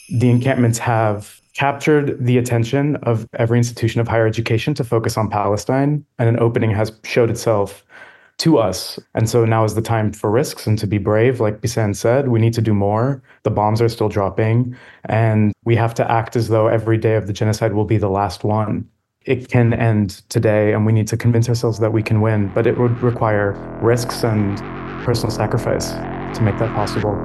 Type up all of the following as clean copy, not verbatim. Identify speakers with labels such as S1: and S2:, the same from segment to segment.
S1: The encampments have captured the attention of every institution of higher education to focus on Palestine, and an opening has showed itself to us. And so now is the time for risks and to be brave. Like Bisan said, we need to do more. The bombs are still dropping, and we have to act as though every day of the genocide will be the last one. It can end today, and we need to convince ourselves that we can win, but it would require risks and personal sacrifice to make that possible.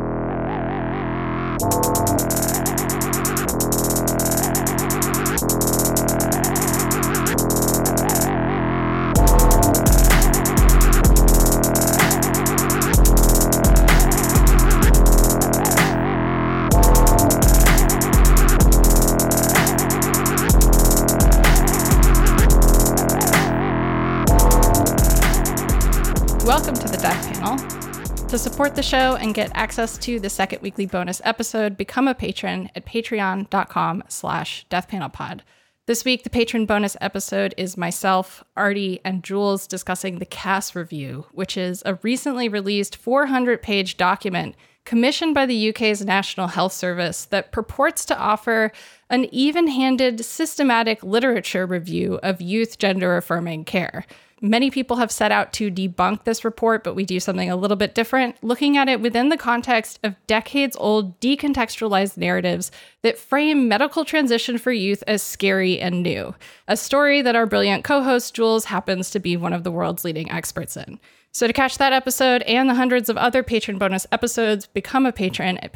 S2: Welcome to the Death Panel. To support the show and get access to the second weekly bonus episode, become a patron at patreon.com/deathpanelpod. This week, the patron bonus episode is myself, Artie, and Jules discussing the Cass Review, which is a recently released 400-page document commissioned by the UK's National Health Service that purports to offer an even-handed, systematic literature review of youth gender-affirming care. Many people have set out to debunk this report, but we do something a little bit different, looking at it within the context of decades-old decontextualized narratives that frame medical transition for youth as scary and new, a story that our brilliant co-host Jules happens to be one of the world's leading experts in. So to catch that episode and the hundreds of other patron bonus episodes, become a patron at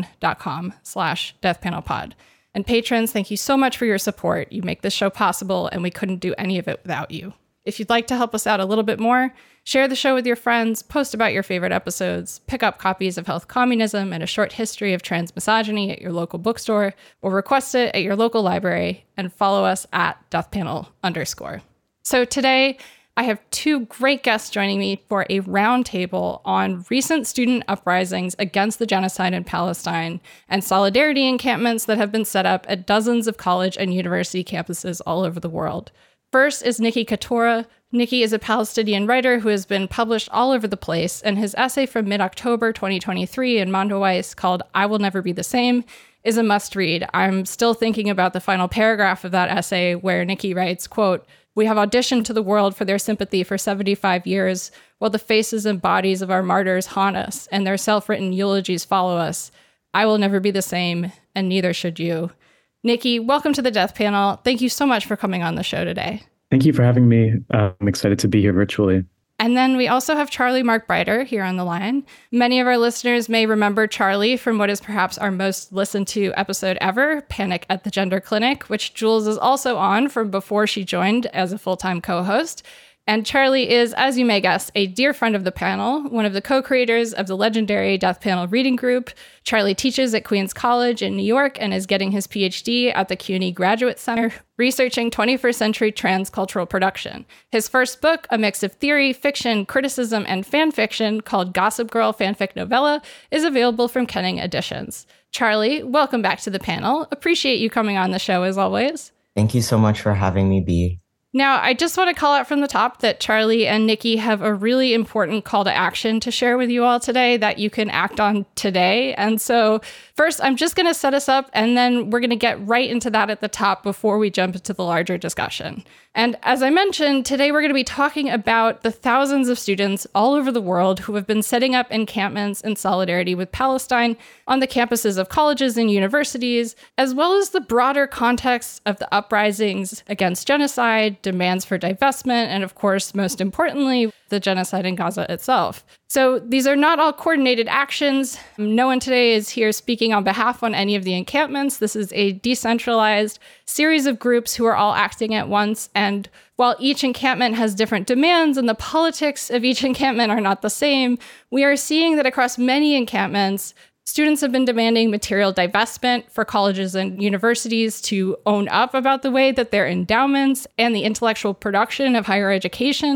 S2: patreon.com/deathpanelpod. And patrons, thank you so much for your support. You make this show possible, and we couldn't do any of it without you. If you'd like to help us out a little bit more, share the show with your friends, post about your favorite episodes, pick up copies of Health Communism and A Short History of Trans Misogyny at your local bookstore, or request it at your local library, and follow us at deathpanel_. So today, I have two great guests joining me for a roundtable on recent student uprisings against the genocide in Palestine and solidarity encampments that have been set up at dozens of college and university campuses all over the world. First is Nicky Katora. Nicky is a Palestinian writer who has been published all over the place, and his essay from mid-October 2023 in Mondoweiss called I Will Never Be the Same is a must-read. I'm still thinking about the final paragraph of that essay where Nicky writes, quote, "We have auditioned to the world for their sympathy for 75 years, while the faces and bodies of our martyrs haunt us, and their self-written eulogies follow us. I will never be the same, and neither should you." Nicky, welcome to the Death Panel. Thank you so much for coming on the show today.
S1: Thank you for having me. I'm excited to be here virtually.
S2: And then we also have Charlie Mark-Breiter here on the line. Many of our listeners may remember Charlie from what is perhaps our most listened to episode ever, Panic at the Gender Clinic, which Jules is also on from before she joined as a full-time co-host. And Charlie is, as you may guess, a dear friend of the panel, one of the co-creators of the legendary Death Panel Reading Group. Charlie teaches at Queens College in New York and is getting his PhD at the CUNY Graduate Center, researching 21st century transcultural production. His first book, a mix of theory, fiction, criticism, and fan fiction called Gossip Girl Fanfic Novella, is available from Kenning Editions. Charlie, welcome back to the panel. Appreciate you coming on the show as always.
S3: Thank you so much for having me, B.
S2: Now, I just want to call out from the top that Charlie and Nicky have a really important call to action to share with you all today that you can act on today. And so first, I'm just going to set us up, and then we're going to get right into that at the top before we jump into the larger discussion. And as I mentioned, today we're going to be talking about the thousands of students all over the world who have been setting up encampments in solidarity with Palestine on the campuses of colleges and universities, as well as the broader context of the uprisings against genocide, demands for divestment, and of course, most importantly, the genocide in Gaza itself. So these are not all coordinated actions. No one today is here speaking on behalf on any of the encampments. This is a decentralized series of groups who are all acting at once. And while each encampment has different demands and the politics of each encampment are not the same, we are seeing that across many encampments, students have been demanding material divestment for colleges and universities to own up about the way that their endowments and the intellectual production of higher education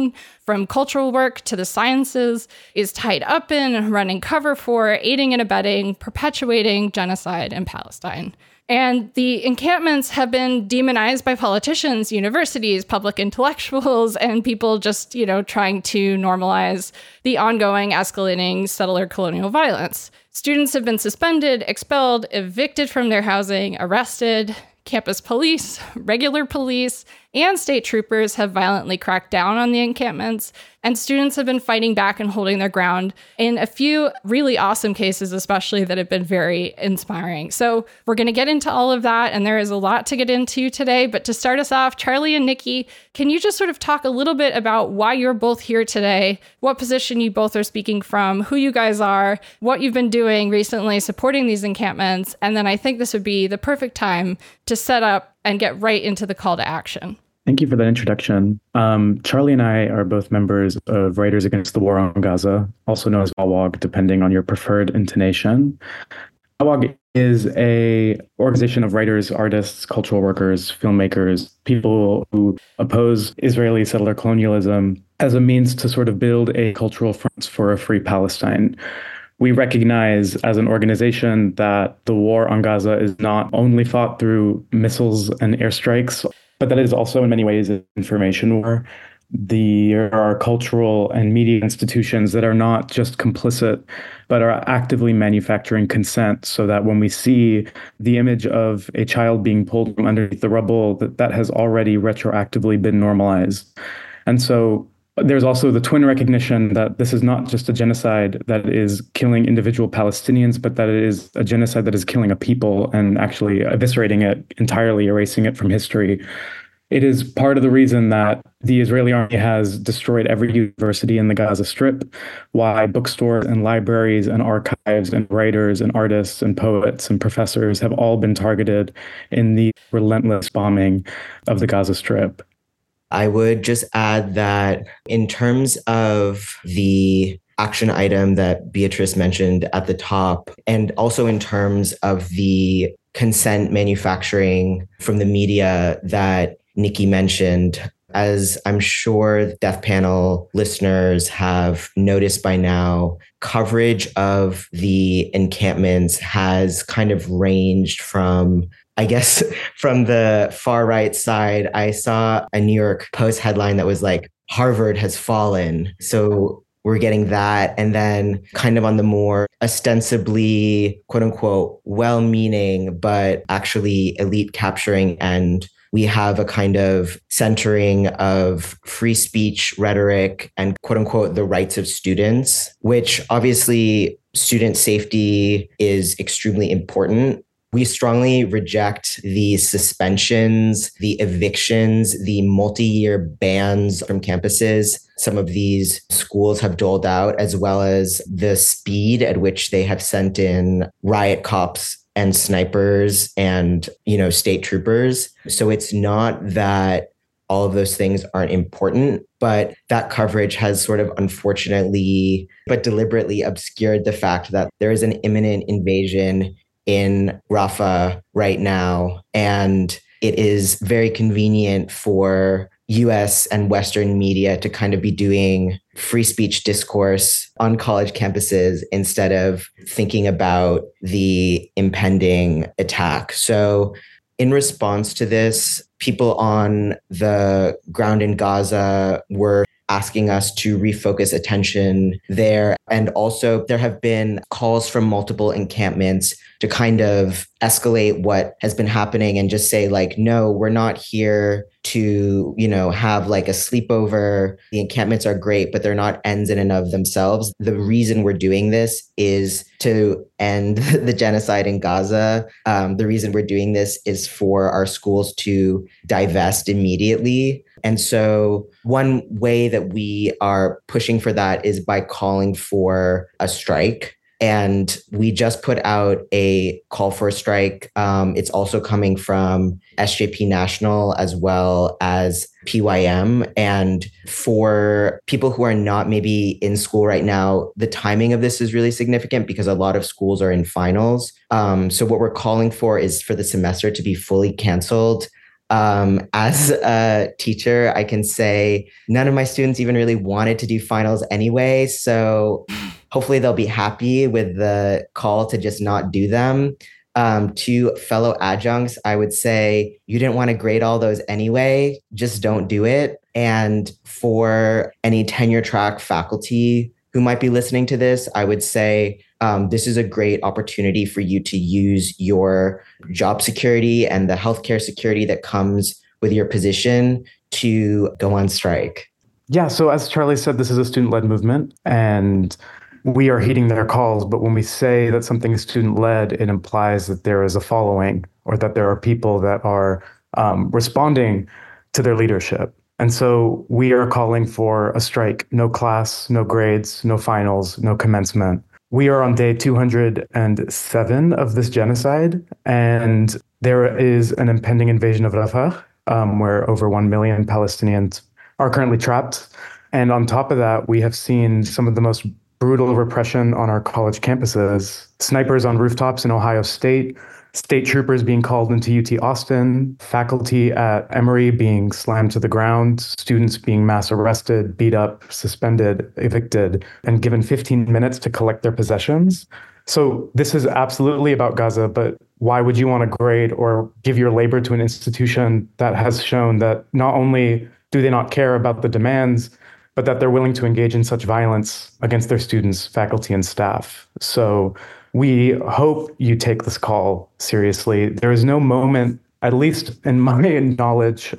S2: from cultural work to the sciences, is tied up in, running cover for, aiding and abetting, perpetuating genocide in Palestine. And the encampments have been demonized by politicians, universities, public intellectuals, and people just, trying to normalize the ongoing escalating settler colonial violence. Students have been suspended, expelled, evicted from their housing, arrested. Campus police, regular police, and state troopers have violently cracked down on the encampments, and students have been fighting back and holding their ground in a few really awesome cases, especially that have been very inspiring. So we're going to get into all of that, and there is a lot to get into today. But to start us off, Charlie and Nikki, can you just sort of talk a little bit about why you're both here today, what position you both are speaking from, who you guys are, what you've been doing recently supporting these encampments, and then I think this would be the perfect time to set up and get right into the call to action.
S1: Thank you for that introduction. Charlie and I are both members of Writers Against the War on Gaza, also known as AWAG, depending on your preferred intonation. AWAG is an organization of writers, artists, cultural workers, filmmakers, people who oppose Israeli settler colonialism as a means to sort of build a cultural front for a free Palestine. We recognize as an organization that the war on Gaza is not only fought through missiles and airstrikes, but that it is also in many ways an information war. There are cultural and media institutions that are not just complicit, but are actively manufacturing consent so that when we see the image of a child being pulled from underneath the rubble, that has already retroactively been normalized. And so there's also the twin recognition that this is not just a genocide that is killing individual Palestinians, but that it is a genocide that is killing a people and actually eviscerating it entirely, erasing it from history. It is part of the reason that the Israeli army has destroyed every university in the Gaza Strip, why bookstores and libraries and archives and writers and artists and poets and professors have all been targeted in the relentless bombing of the Gaza Strip.
S3: I would just add that in terms of the action item that Beatrice mentioned at the top, and also in terms of the consent manufacturing from the media that Nikki mentioned, as I'm sure Death Panel listeners have noticed by now, coverage of the encampments has kind of ranged from, I guess, from the far right side. I saw a New York Post headline that was like, Harvard has fallen. So we're getting that. And then kind of on the more ostensibly, quote unquote, well-meaning, but actually elite capturing end, we have a kind of centering of free speech rhetoric and quote unquote, the rights of students, which obviously student safety is extremely important. We strongly reject the suspensions, the evictions, the multi-year bans from campuses some of these schools have doled out, as well as the speed at which they have sent in riot cops and snipers and, state troopers. So it's not that all of those things aren't important, but that coverage has sort of unfortunately, but deliberately obscured the fact that there is an imminent invasion in Rafah right now. And it is very convenient for US and Western media to kind of be doing free speech discourse on college campuses instead of thinking about the impending attack. So in response to this, people on the ground in Gaza were asking us to refocus attention there. And also there have been calls from multiple encampments to kind of escalate what has been happening and just say like, no, we're not here to, have like a sleepover. The encampments are great, but they're not ends in and of themselves. The reason we're doing this is to end the genocide in Gaza. The reason we're doing this is for our schools to divest immediately. And so one way that we are pushing for that is by calling for a strike. And we just put out a call for a strike. It's also coming from SJP National as well as PYM. And for people who are not maybe in school right now, the timing of this is really significant because a lot of schools are in finals. So what we're calling for is for the semester to be fully canceled As a teacher, I can say none of my students even really wanted to do finals anyway. So hopefully they'll be happy with the call to just not do them. To fellow adjuncts, I would say you didn't want to grade all those anyway, just don't do it. And for any tenure track faculty who might be listening to this, I would say this is a great opportunity for you to use your job security and the healthcare security that comes with your position to go on strike.
S1: Yeah, so as Charlie said, this is a student-led movement, and we are heeding their calls. But when we say that something is student-led, it implies that there is a following or that there are people that are responding to their leadership. And so we are calling for a strike, no class, no grades, no finals, no commencement. We are on day 207 of this genocide, and there is an impending invasion of Rafah, where over 1 million Palestinians are currently trapped. And on top of that, we have seen some of the most brutal repression on our college campuses. Snipers on rooftops in Ohio State, state troopers being called into UT Austin, faculty at Emory being slammed to the ground, students being mass arrested, beat up, suspended, evicted, and given 15 minutes to collect their possessions. So this is absolutely about Gaza, but why would you want to grade or give your labor to an institution that has shown that not only do they not care about the demands, but that they're willing to engage in such violence against their students, faculty, and staff? So we hope you take this call seriously. There is no moment, at least in my knowledge,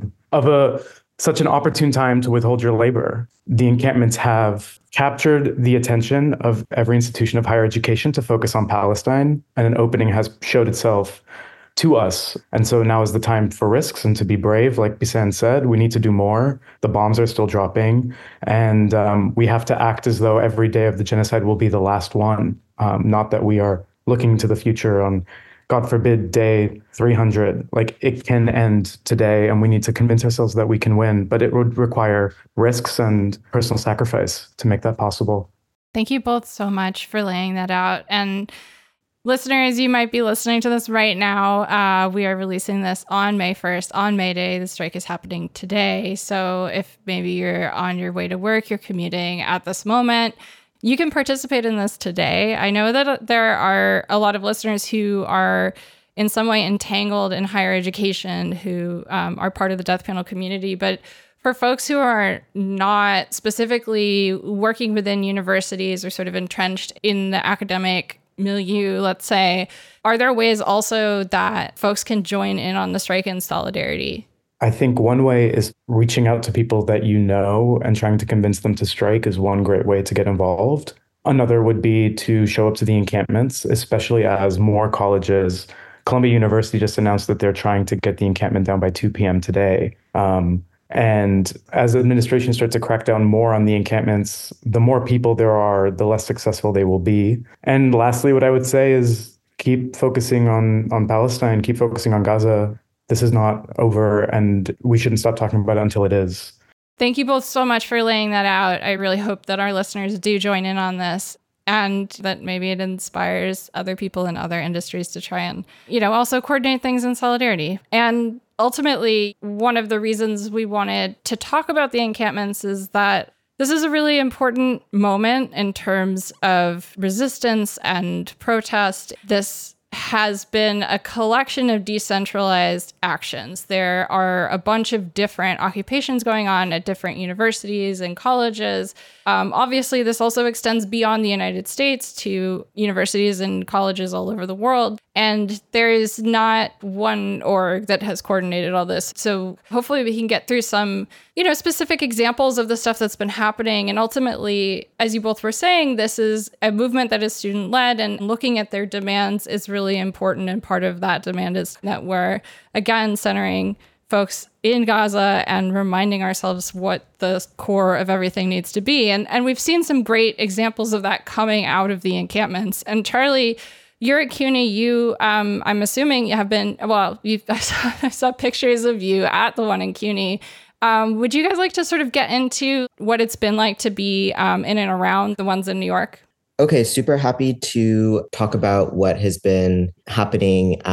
S1: of such an opportune time to withhold your labor. The encampments have captured the attention of every institution of higher education to focus on Palestine, and an opening has showed itself to us. And so now is the time for risks and to be brave. Like Bisan said, we need to do more. The bombs are still dropping, and we have to act as though every day of the genocide will be the last one. Not that we are looking to the future on, God forbid, day 300. Like, it can end today, and we need to convince ourselves that we can win, but it would require risks and personal sacrifice to make that possible.
S2: Thank you both so much for laying that out. And listeners, you might be listening to this right now. We are releasing this on May 1st, on May Day. The strike is happening today. So if maybe you're on your way to work, you're commuting at this moment, you can participate in this today. I know that there are a lot of listeners who are in some way entangled in higher education, who are part of the death panel community. But for folks who are not specifically working within universities or sort of entrenched in the academic milieu, let's say, are there ways also that folks can join in on the strike in solidarity?
S1: I think one way is reaching out to people that you know and trying to convince them to strike is one great way to get involved. Another would be to show up to the encampments, especially as more colleges. Columbia University just announced that they're trying to get the encampment down by 2 p.m. today. And as administration starts to crack down more on the encampments, the more people there are, the less successful they will be. And lastly, what I would say is keep focusing on Palestine, keep focusing on Gaza. This is not over, and we shouldn't stop talking about it until it is.
S2: Thank you both so much for laying that out. I really hope that our listeners do join in on this, and that maybe it inspires other people in other industries to try and, also coordinate things in solidarity. And ultimately, one of the reasons we wanted to talk about the encampments is that this is a really important moment in terms of resistance and protest. This has been a collection of decentralized actions. There are a bunch of different occupations going on at different universities and colleges. Obviously, this also extends beyond the United States to universities and colleges all over the world. And there is not one org that has coordinated all this. So hopefully we can get through some, specific examples of the stuff that's been happening. And ultimately, as you both were saying, this is a movement that is student-led, and looking at their demands is really important. And part of that demand is that we're, again, centering folks in Gaza and reminding ourselves what the core of everything needs to be. And we've seen some great examples of that coming out of the encampments. And Charlie, you're at CUNY. You, I'm assuming you have been, I saw pictures of you at the one in CUNY. Would you guys like to sort of get into what it's been like to be in and around the ones in New York?
S3: Okay, super happy to talk about what has been happening at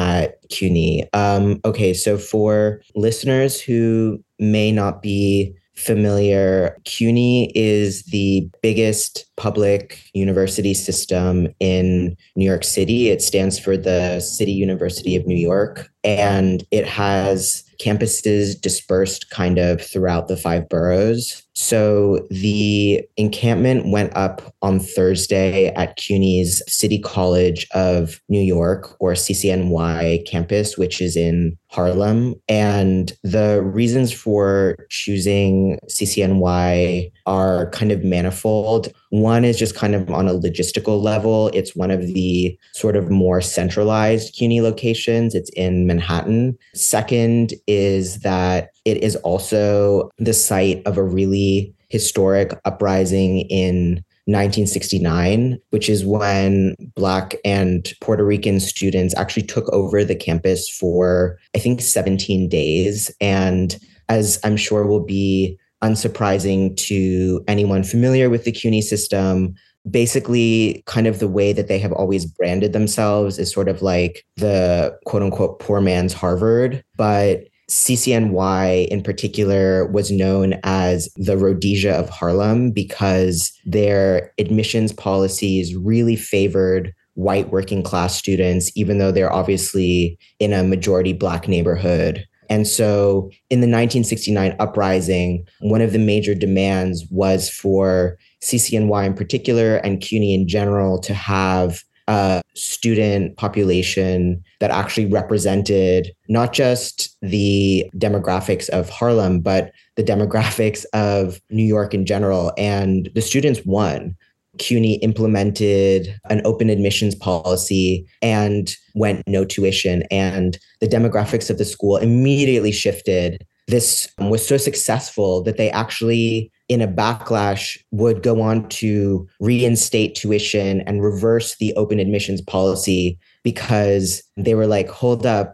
S3: CUNY. Okay, so for listeners who may not be familiar, CUNY is the biggest public university system in New York City. It stands for the City University of New York, and it has campuses dispersed kind of throughout the 5 boroughs. So the encampment went up on Thursday at CUNY's City College of New York, or CCNY campus, which is in Harlem. And the reasons for choosing CCNY are kind of manifold. One is just kind of on a logistical level. It's one of the sort of more centralized CUNY locations. It's in Manhattan. Second is that it is also the site of a really historic uprising in 1969, which is when Black and Puerto Rican students actually took over the campus for, I think, 17 days. And as I'm sure will be unsurprising to anyone familiar with the CUNY system, basically kind of the way that they have always branded themselves is sort of like the quote unquote poor man's Harvard. But CCNY in particular was known as the Rhodesia of Harlem because their admissions policies really favored white working class students, even though they're obviously in a majority Black neighborhood. And so in the 1969 uprising, one of the major demands was for CCNY in particular and CUNY in general to have a student population that actually represented not just the demographics of Harlem, but the demographics of New York in general. And the students won. CUNY implemented an open admissions policy and went no tuition. And the demographics of the school immediately shifted. This was so successful that they actually, in a backlash, would go on to reinstate tuition and reverse the open admissions policy because they were like, hold up,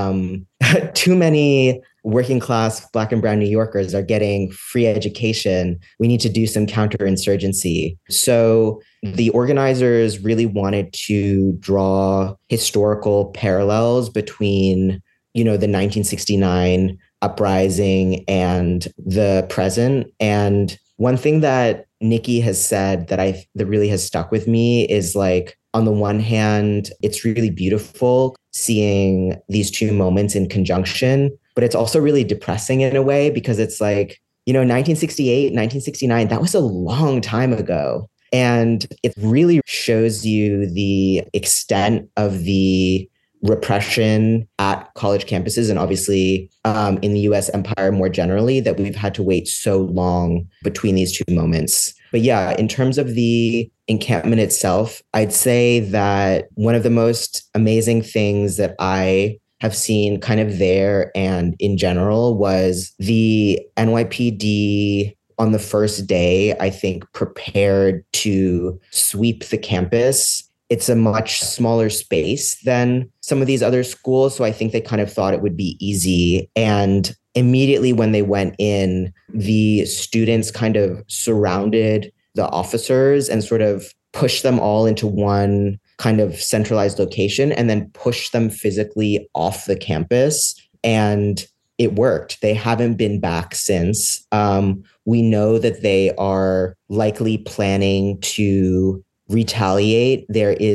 S3: too many working class Black and brown New Yorkers are getting free education. We need to do some counterinsurgency. So the organizers really wanted to draw historical parallels between, the 1969 uprising and the present. And one thing that Nikki has said that really has stuck with me is like, on the one hand, it's really beautiful seeing these two moments in conjunction, but it's also really depressing in a way because it's like, 1968, 1969, that was a long time ago. And it really shows you the extent of the repression at college campuses and obviously in the US empire more generally, that we've had to wait so long between these two moments. But yeah, in terms of the encampment itself, I'd say that one of the most amazing things that I have seen kind of there and in general was the NYPD on the first day, I think, prepared to sweep the campus. It's a much smaller space than some of these other schools. So I think they kind of thought it would be easy. And immediately when they went in, the students kind of surrounded the officers and sort of pushed them all into one kind of centralized location and then pushed them physically off the campus. And it worked. They haven't been back since. We know that they are likely planning to retaliate.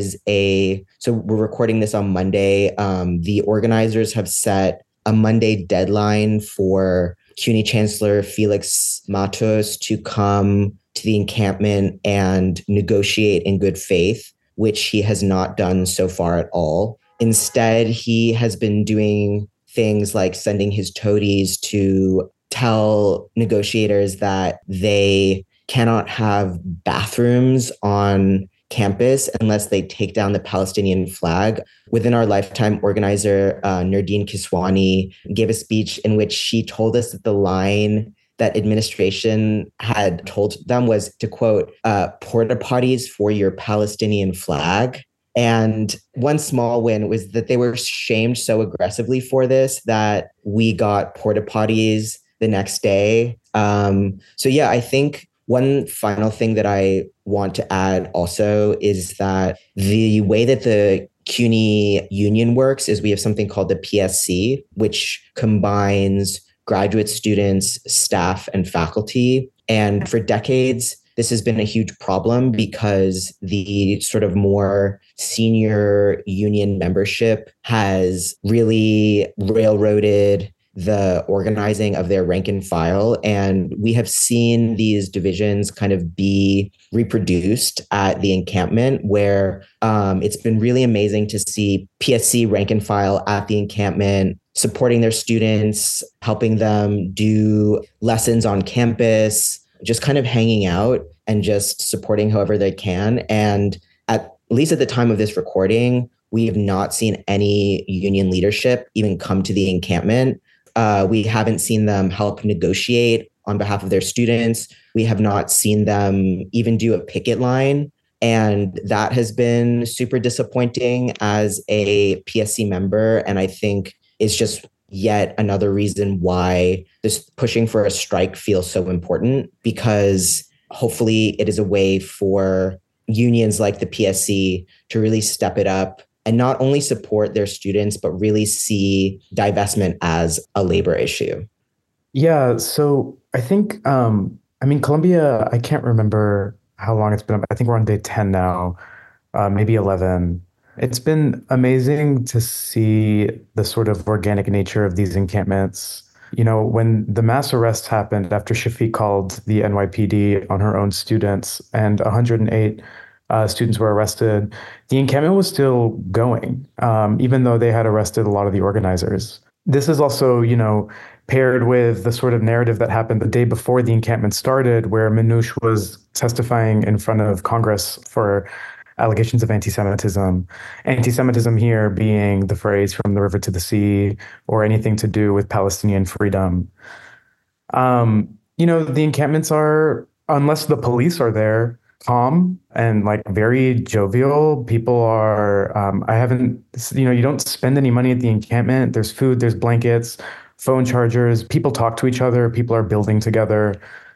S3: So we're recording this on Monday. The organizers have set a Monday deadline for CUNY Chancellor Felix Matos to come to the encampment and negotiate in good faith, which he has not done so far at all. Instead, he has been doing things like sending his toadies to tell negotiators that they cannot have bathrooms on campus unless they take down the Palestinian flag. Within our lifetime, organizer Nerdine Kiswani gave a speech in which she told us that the line that administration had told them was to quote, porta potties for your Palestinian flag. And one small win was that they were shamed so aggressively for this that we got porta potties the next day. So yeah, I think one final thing that I want to add also is that the way that the CUNY Union works is we have something called the PSC, which combines graduate students, staff, and faculty. And for decades, this has been a huge problem because the sort of more senior union membership has really railroaded the organizing of their rank and file. And we have seen these divisions kind of be reproduced at the encampment, where it's been really amazing to see PSC rank and file at the encampment, supporting their students, helping them do lessons on campus, just kind of hanging out and just supporting however they can. And at least at the time of this recording, we have not seen any union leadership even come to the encampment. We haven't seen them help negotiate on behalf of their students. We have not seen them even do a picket line. And that has been super disappointing as a PSC member. And I think it's just yet another reason why this pushing for a strike feels so important, because hopefully it is a way for unions like the PSC to really step it up and not only support their students, but really see divestment as a labor issue.
S1: Yeah, so I think, Columbia, I can't remember how long it's been. I think we're on day 10 now, maybe 11. It's been amazing to see the sort of organic nature of these encampments. You know, when the mass arrests happened after Shafiq called the NYPD on her own students and 108 students were arrested, the encampment was still going, even though they had arrested a lot of the organizers. This is also, paired with the sort of narrative that happened the day before the encampment started, where Minouche was testifying in front of Congress for allegations of anti-Semitism. Anti-Semitism here being the phrase "from the river to the sea" or anything to do with Palestinian freedom. The encampments are, unless the police are there, calm and like very jovial. People are, you don't spend any money at the encampment. There's food, there's blankets, phone chargers. People talk to each other. People are building together.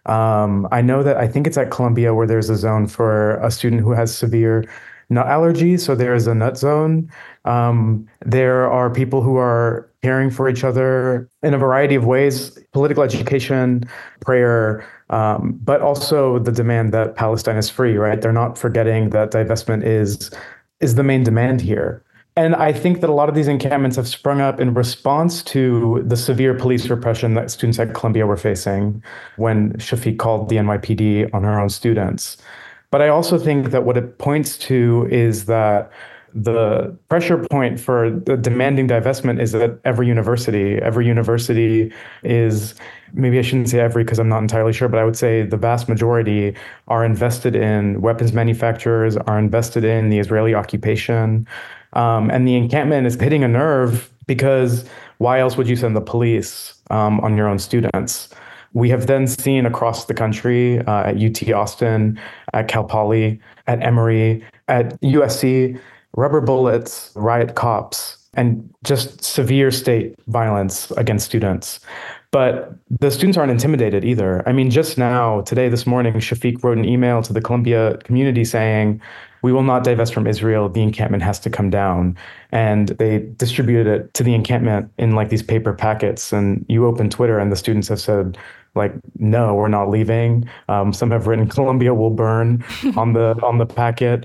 S1: I think it's at Columbia where there's a zone for a student who has severe nut allergy. So there is a nut zone. There are people who are caring for each other in a variety of ways: political education, prayer, but also the demand that Palestine is free, right? They're not forgetting that divestment is the main demand here. And I think that a lot of these encampments have sprung up in response to the severe police repression that students at Columbia were facing when Shafiq called the NYPD on her own students. But I also think that what it points to is that the pressure point for the demanding divestment is at every university. Every university is, maybe I shouldn't say every because I'm not entirely sure, but I would say the vast majority are invested in weapons manufacturers, are invested in the Israeli occupation. And the encampment is hitting a nerve because why else would you send the police on your own students? We have then seen across the country at UT Austin, at Cal Poly, at Emory, at USC, rubber bullets, riot cops, and just severe state violence against students. But the students aren't intimidated either. I mean, just now, this morning, Shafiq wrote an email to the Columbia community saying, "We will not divest from Israel. The encampment has to come down." And they distributed it to the encampment in like these paper packets. And you open Twitter and the students have said, like, "No, we're not leaving." Some have written "Columbia will burn" on the packet.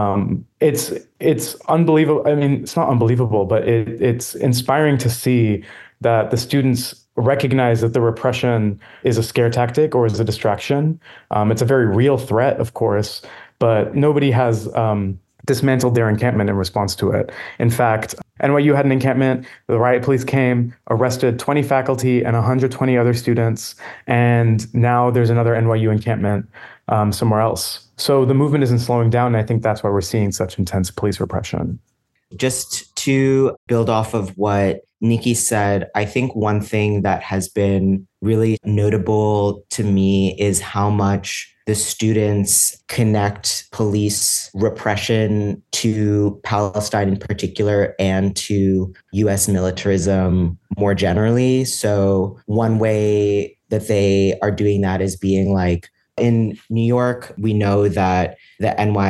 S1: It's unbelievable. I mean, it's not unbelievable, but it's inspiring to see that the students recognize that the repression is a scare tactic or is a distraction. It's a very real threat, of course, but nobody has dismantled their encampment in response to it. In fact, NYU had an encampment, the riot police came, arrested 20 faculty and 120 other students, and now there's another NYU encampment somewhere else. So the movement isn't slowing down, and I think that's why we're seeing such intense police repression.
S3: Just to build off of what Nikki said, I think one thing that has been really notable to me is how much the students connect police repression to Palestine in particular and to US militarism more generally. So one way that they are doing that is being like, In New York, we know that the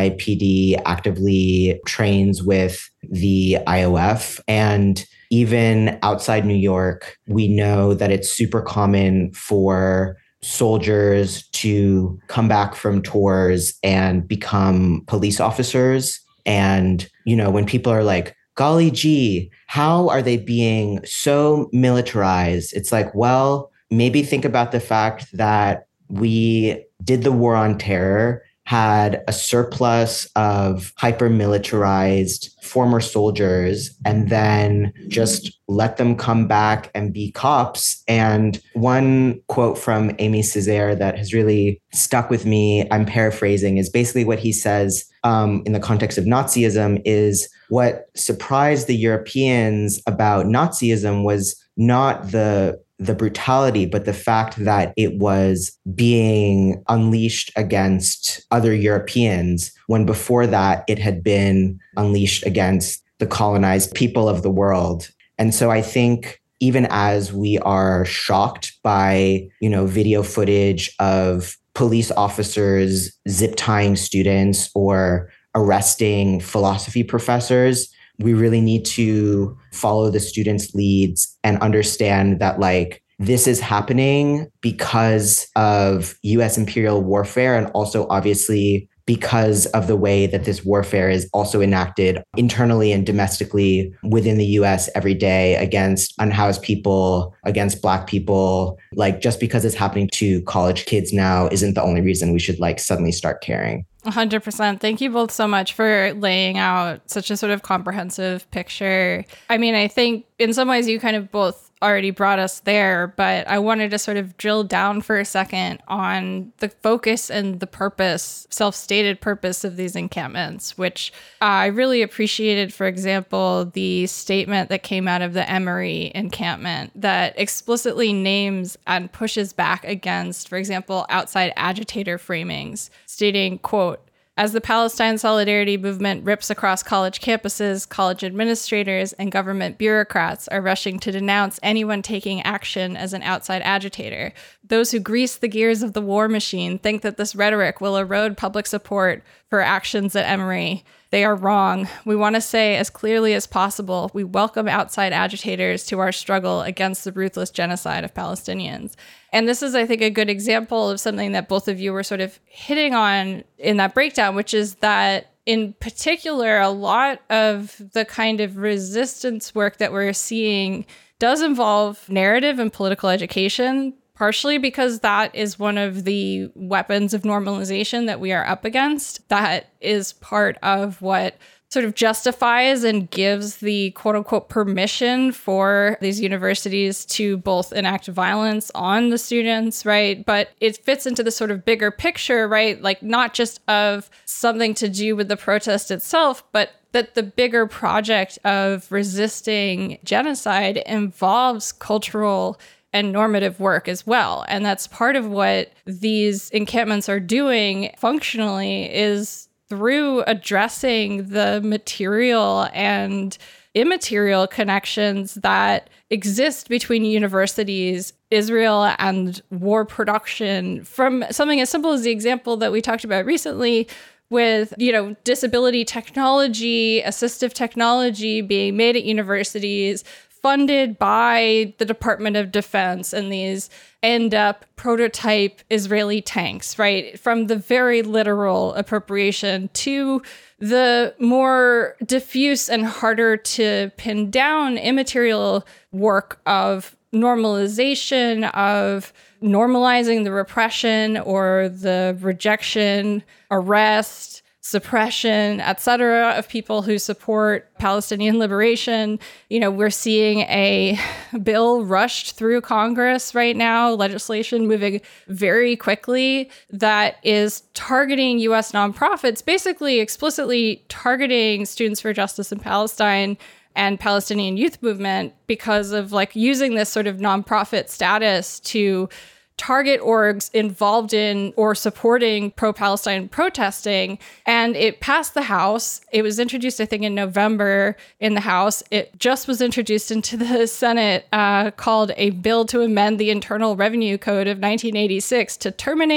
S3: NYPD actively trains with the IOF. And even outside New York, we know that it's super common for soldiers to come back from tours and become police officers. And, when people are like, golly gee, how are they being so militarized? It's like, well, maybe think about the fact that we did the war on terror, had a surplus of hyper-militarized former soldiers, and then just let them come back and be cops. And one quote from Aimé Césaire that has really stuck with me, I'm paraphrasing, is basically what he says in the context of Nazism is what surprised the Europeans about Nazism was not the brutality, but the fact that it was being unleashed against other Europeans, when before that it had been unleashed against the colonized people of the world. And so I think even as we are shocked by, video footage of police officers zip tying students or arresting philosophy professors, we really need to follow the students' leads and understand that this is happening because of US imperial warfare, and also obviously because of the way that this warfare is also enacted internally and domestically within the US every day against unhoused people, against Black people. Just because it's happening to college kids now isn't the only reason we should suddenly start caring.
S2: 100%. Thank you both so much for laying out such a sort of comprehensive picture. I mean, I think in some ways you kind of both already brought us there, but I wanted to sort of drill down for a second on the focus and the purpose, self-stated purpose of these encampments, which I really appreciated, for example, the statement that came out of the Emory encampment that explicitly names and pushes back against, for example, outside agitator framings, stating, quote, "As the Palestine Solidarity Movement rips across college campuses, college administrators and government bureaucrats are rushing to denounce anyone taking action as an outside agitator. Those who grease the gears of the war machine think that this rhetoric will erode public support for actions at Emory. They are wrong. We want to say as clearly as possible, we welcome outside agitators to our struggle against the ruthless genocide of Palestinians." And this is, I think, a good example of something that both of you were sort of hitting on in that breakdown, which is that in particular, a lot of the kind of resistance work that we're seeing does involve narrative and political education, partially because that is one of the weapons of normalization that we are up against. That is part of what sort of justifies and gives the quote unquote permission for these universities to both enact violence on the students, right? But it fits into the sort of bigger picture, right? Not just of something to do with the protest itself, but that the bigger project of resisting genocide involves cultural and normative work as well. And that's part of what these encampments are doing functionally, is through addressing the material and immaterial connections that exist between universities, Israel, and war production, from something as simple as the example that we talked about recently with, disability technology, assistive technology being made at universities, funded by the Department of Defense, and these end up prototype Israeli tanks, right? From the very literal appropriation to the more diffuse and harder to pin down immaterial work of normalization, of normalizing the repression or the rejection, arrest, suppression, etc., of people who support Palestinian liberation. We're seeing a bill rushed through Congress right now, legislation moving very quickly, that is targeting U.S. nonprofits, basically explicitly targeting Students for Justice in Palestine and Palestinian Youth Movement because of using this sort of nonprofit status to target orgs involved in or supporting pro-Palestine protesting. And it passed the House. It was introduced, I think, in November in the House. It just was introduced into the Senate, called a bill to amend the Internal Revenue Code of 1986 to terminate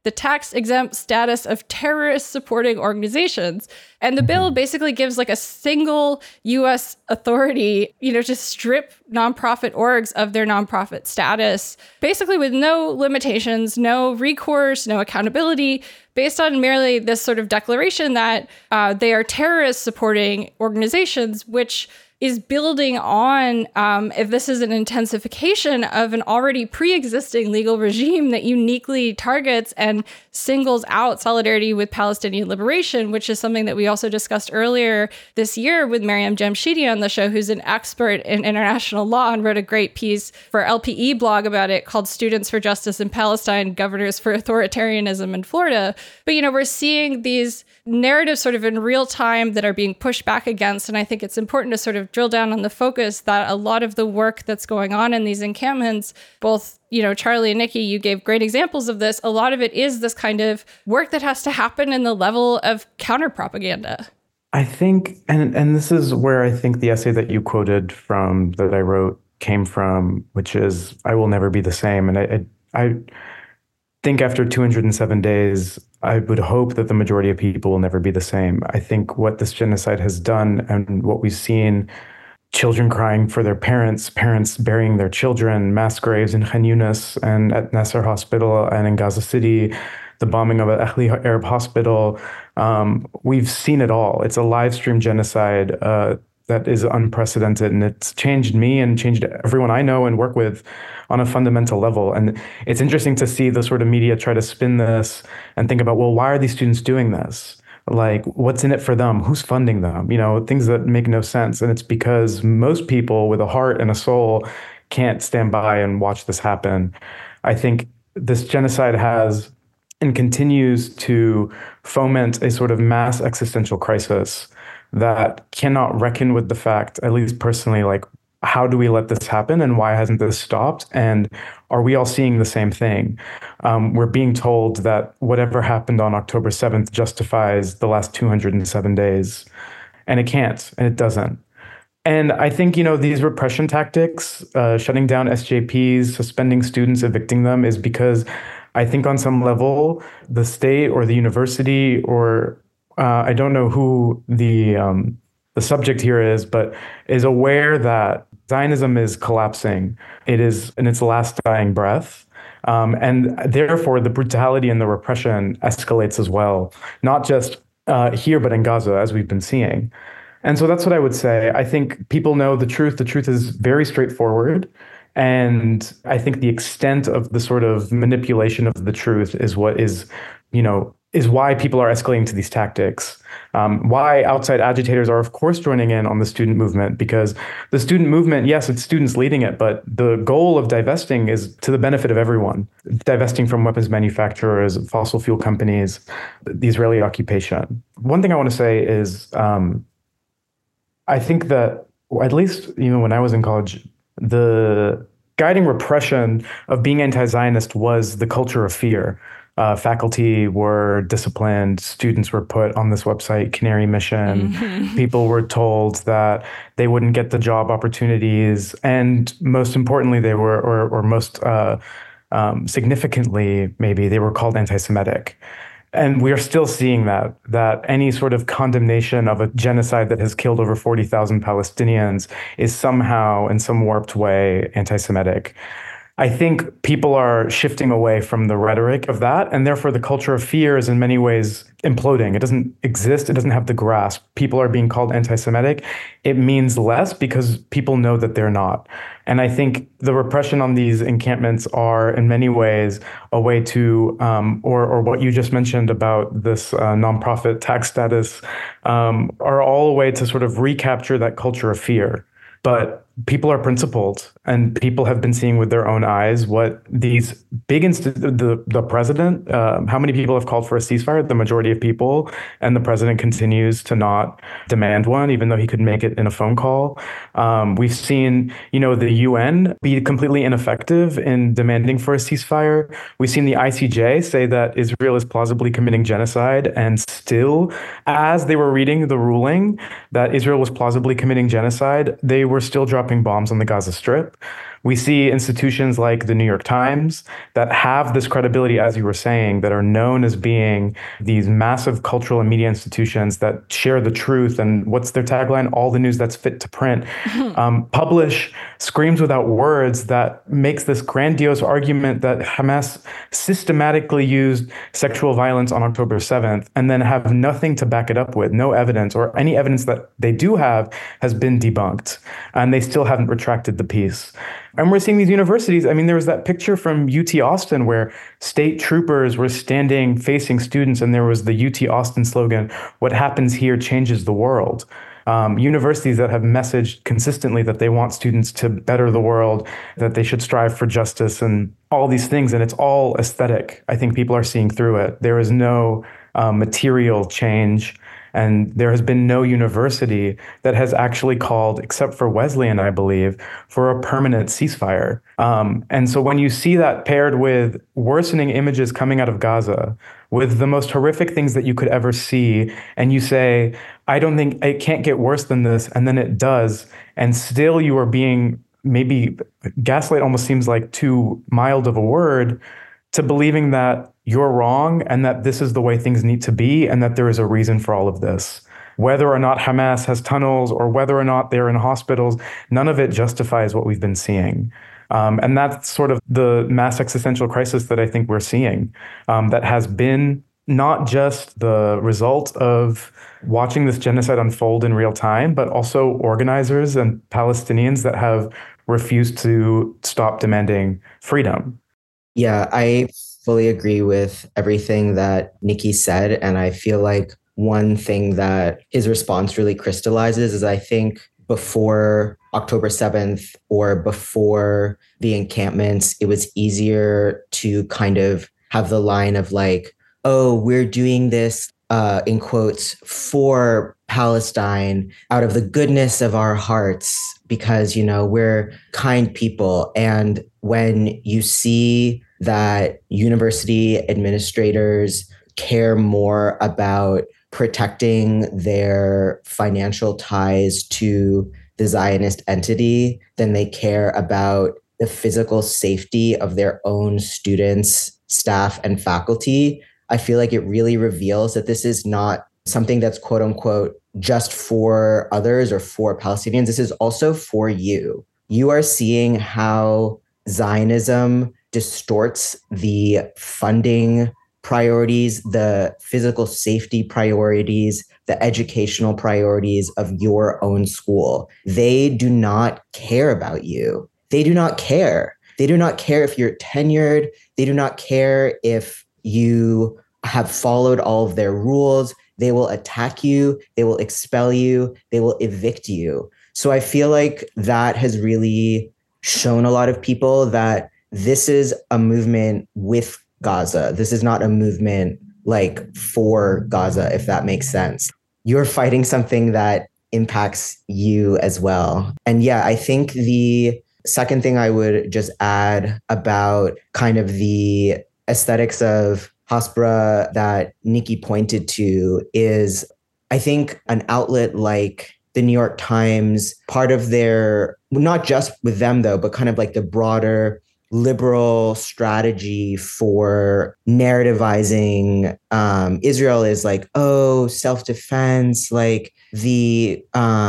S2: the tax-exempt status of terrorist-supporting organizations. And the bill basically gives like a single U.S. authority, to strip nonprofit orgs of their nonprofit status, basically with no limitations, no recourse, no accountability, based on merely this sort of declaration that they are terrorist-supporting organizations, which is building on, if this is an intensification of an already pre-existing legal regime that uniquely targets and singles out solidarity with Palestinian liberation, which is something that we also discussed earlier this year with Mariam Jamshidi on the show, who's an expert in international law and wrote a great piece for LPE blog about it called Students for Justice in Palestine, Governors for Authoritarianism in Florida. But, we're seeing these narratives sort of in real time that are being pushed back against. And I think it's important to sort of drill down on the focus that a lot of the work that's going on in these encampments, both, Charlie and Nikki, you gave great examples of this. A lot of it is this kind of work that has to happen in the level of counter propaganda.
S1: I think, and this is where I think the essay that you quoted from that I wrote came from, which is, I will never be the same. And I think after 207 days, I would hope that the majority of people will never be the same. I think what this genocide has done and what we've seen, children crying for their parents, parents burying their children, mass graves in Khan Yunis and at Nasser Hospital and in Gaza City, the bombing of Al Ahli Arab Hospital. We've seen it all. It's a live stream genocide that is unprecedented, and it's changed me and changed everyone I know and work with on a fundamental level. And it's interesting to see the sort of media try to spin this and think about, well, why are these students doing this? Like, what's in it for them? Who's funding them? Things that make no sense. And it's because most people with a heart and a soul can't stand by and watch this happen. I think this genocide has and continues to foment a sort of mass existential crisis that cannot reckon with the fact, at least personally, like, how do we let this happen and why hasn't this stopped? And are we all seeing the same thing? We're being told that whatever happened on October 7th justifies the last 207 days, and it can't, and it doesn't. And I think, these repression tactics, shutting down SJPs, suspending students, evicting them, is because I think on some level, the state or the university or I don't know who the subject here is, but is aware that Zionism is collapsing. It is in its last dying breath. And therefore, the brutality and the repression escalates as well, not just here, but in Gaza, as we've been seeing. And so that's what I would say. I think people know the truth. The truth is very straightforward. And I think the extent of the sort of manipulation of the truth is what is why people are escalating to these tactics. Why outside agitators are, of course, joining in on the student movement, because the student movement, yes, it's students leading it, but the goal of divesting is to the benefit of everyone. Divesting from weapons manufacturers, fossil fuel companies, the Israeli occupation. One thing I want to say is I think that, at least when I was in college, the guiding repression of being anti-Zionist was the culture of fear. Faculty were disciplined, students were put on this website, Canary Mission. Mm-hmm. People were told that they wouldn't get the job opportunities. And most importantly, they were, or most significantly, maybe, they were called anti-Semitic. And we are still seeing that any sort of condemnation of a genocide that has killed over 40,000 Palestinians is somehow, in some warped way, anti-Semitic. I think people are shifting away from the rhetoric of that, and therefore the culture of fear is in many ways imploding. It doesn't exist. It doesn't have the grasp. People are being called anti-Semitic. It means less because people know that they're not. And I think the repression on these encampments are in many ways a way to, or what you just mentioned about this nonprofit tax status, are all a way to sort of recapture that culture of fear. But people are principled, and people have been seeing with their own eyes what these big the president, how many people have called for a ceasefire? The majority of people, and the president continues to not demand one, even though he could make it in a phone call. We've seen, the UN be completely ineffective in demanding for a ceasefire. We've seen the ICJ say that Israel is plausibly committing genocide, and still, as they were reading the ruling that Israel was plausibly committing genocide, they were still dropping bombs on the Gaza Strip. We see institutions like the New York Times that have this credibility, as you were saying, that are known as being these massive cultural and media institutions that share the truth. And what's their tagline? All the news that's fit to print. Publish screams without words that makes this grandiose argument that Hamas systematically used sexual violence on October 7th and then have nothing to back it up with, no evidence, or any evidence that they do have has been debunked. And they still haven't retracted the piece. And we're seeing these universities. I mean, there was that picture from UT Austin where state troopers were standing facing students, and there was the UT Austin slogan, "What happens here changes the world." Universities that have messaged consistently that they want students to better the world, that they should strive for justice and all these things. And it's all aesthetic. I think people are seeing through it. There is no material change. And there has been no university that has actually called, except for Wesleyan, I believe, for a permanent ceasefire. And so when you see that paired with worsening images coming out of Gaza, with the most horrific things that you could ever see, and you say, I don't think it can't get worse than this, and then it does, and still you are being maybe gaslight almost seems like too mild of a word, to believing that you're wrong and that this is the way things need to be and that there is a reason for all of this. Whether or not Hamas has tunnels or whether or not they're in hospitals, none of it justifies what we've been seeing. And that's sort of the mass existential crisis that I think we're seeing, that has been not just the result of watching this genocide unfold in real time, but also organizers and Palestinians that have refused to stop demanding freedom.
S3: Yeah, I fully agree with everything that Nikki said. And I feel like one thing that his response really crystallizes is I think before October 7th or before the encampments, it was easier to kind of have the line of like, oh, we're doing this, in quotes, for Palestine out of the goodness of our hearts because, you know, we're kind people. And when you see that university administrators care more about protecting their financial ties to the Zionist entity than they care about the physical safety of their own students, staff, and faculty, I feel like it really reveals that this is not something that's quote unquote just for others or for Palestinians. This is also for you. You are seeing how Zionism distorts the funding priorities, the physical safety priorities, the educational priorities of your own school. They do not care about you. They do not care. They do not care if you're tenured. They do not care if you have followed all of their rules. They will attack you. They will expel you. They will evict you. So I feel like that has really shown a lot of people that this is a movement with Gaza. This is not a movement like for Gaza, if that makes sense. You're fighting something that impacts you as well. And yeah, I think the second thing I would just add about kind of the aesthetics of Hasbara that Nikki pointed to is, I think an outlet like the New York Times, part of their, not just with them though, but kind of like the broader liberal strategy for narrativizing Israel is like, oh, self-defense, like the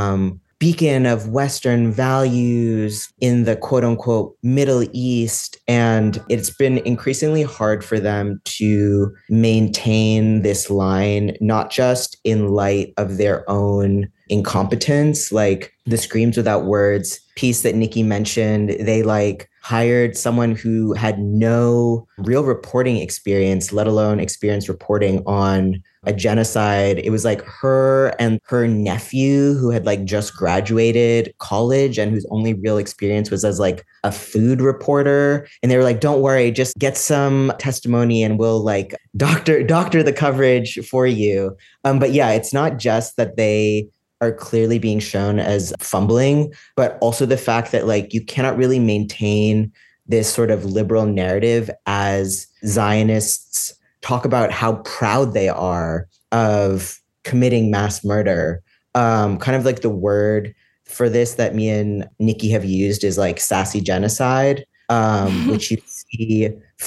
S3: beacon of Western values in the quote unquote Middle East. And it's been increasingly hard for them to maintain this line, not just in light of their own incompetence, like the Screams Without Words piece that Nikki mentioned. They like hired someone who had no real reporting experience, let alone experience reporting on a genocide. It was like her and her nephew who had like just graduated college and whose only real experience was as like a food reporter. And they were like, don't worry, just get some testimony and we'll like doctor the coverage for you. But yeah, it's not just that they are clearly being shown as fumbling, but also the fact that like you cannot really maintain this sort of liberal narrative as Zionists talk about how proud they are of committing mass murder. Kind of like the word for this that me and Nikki have used is like sassy genocide, which you see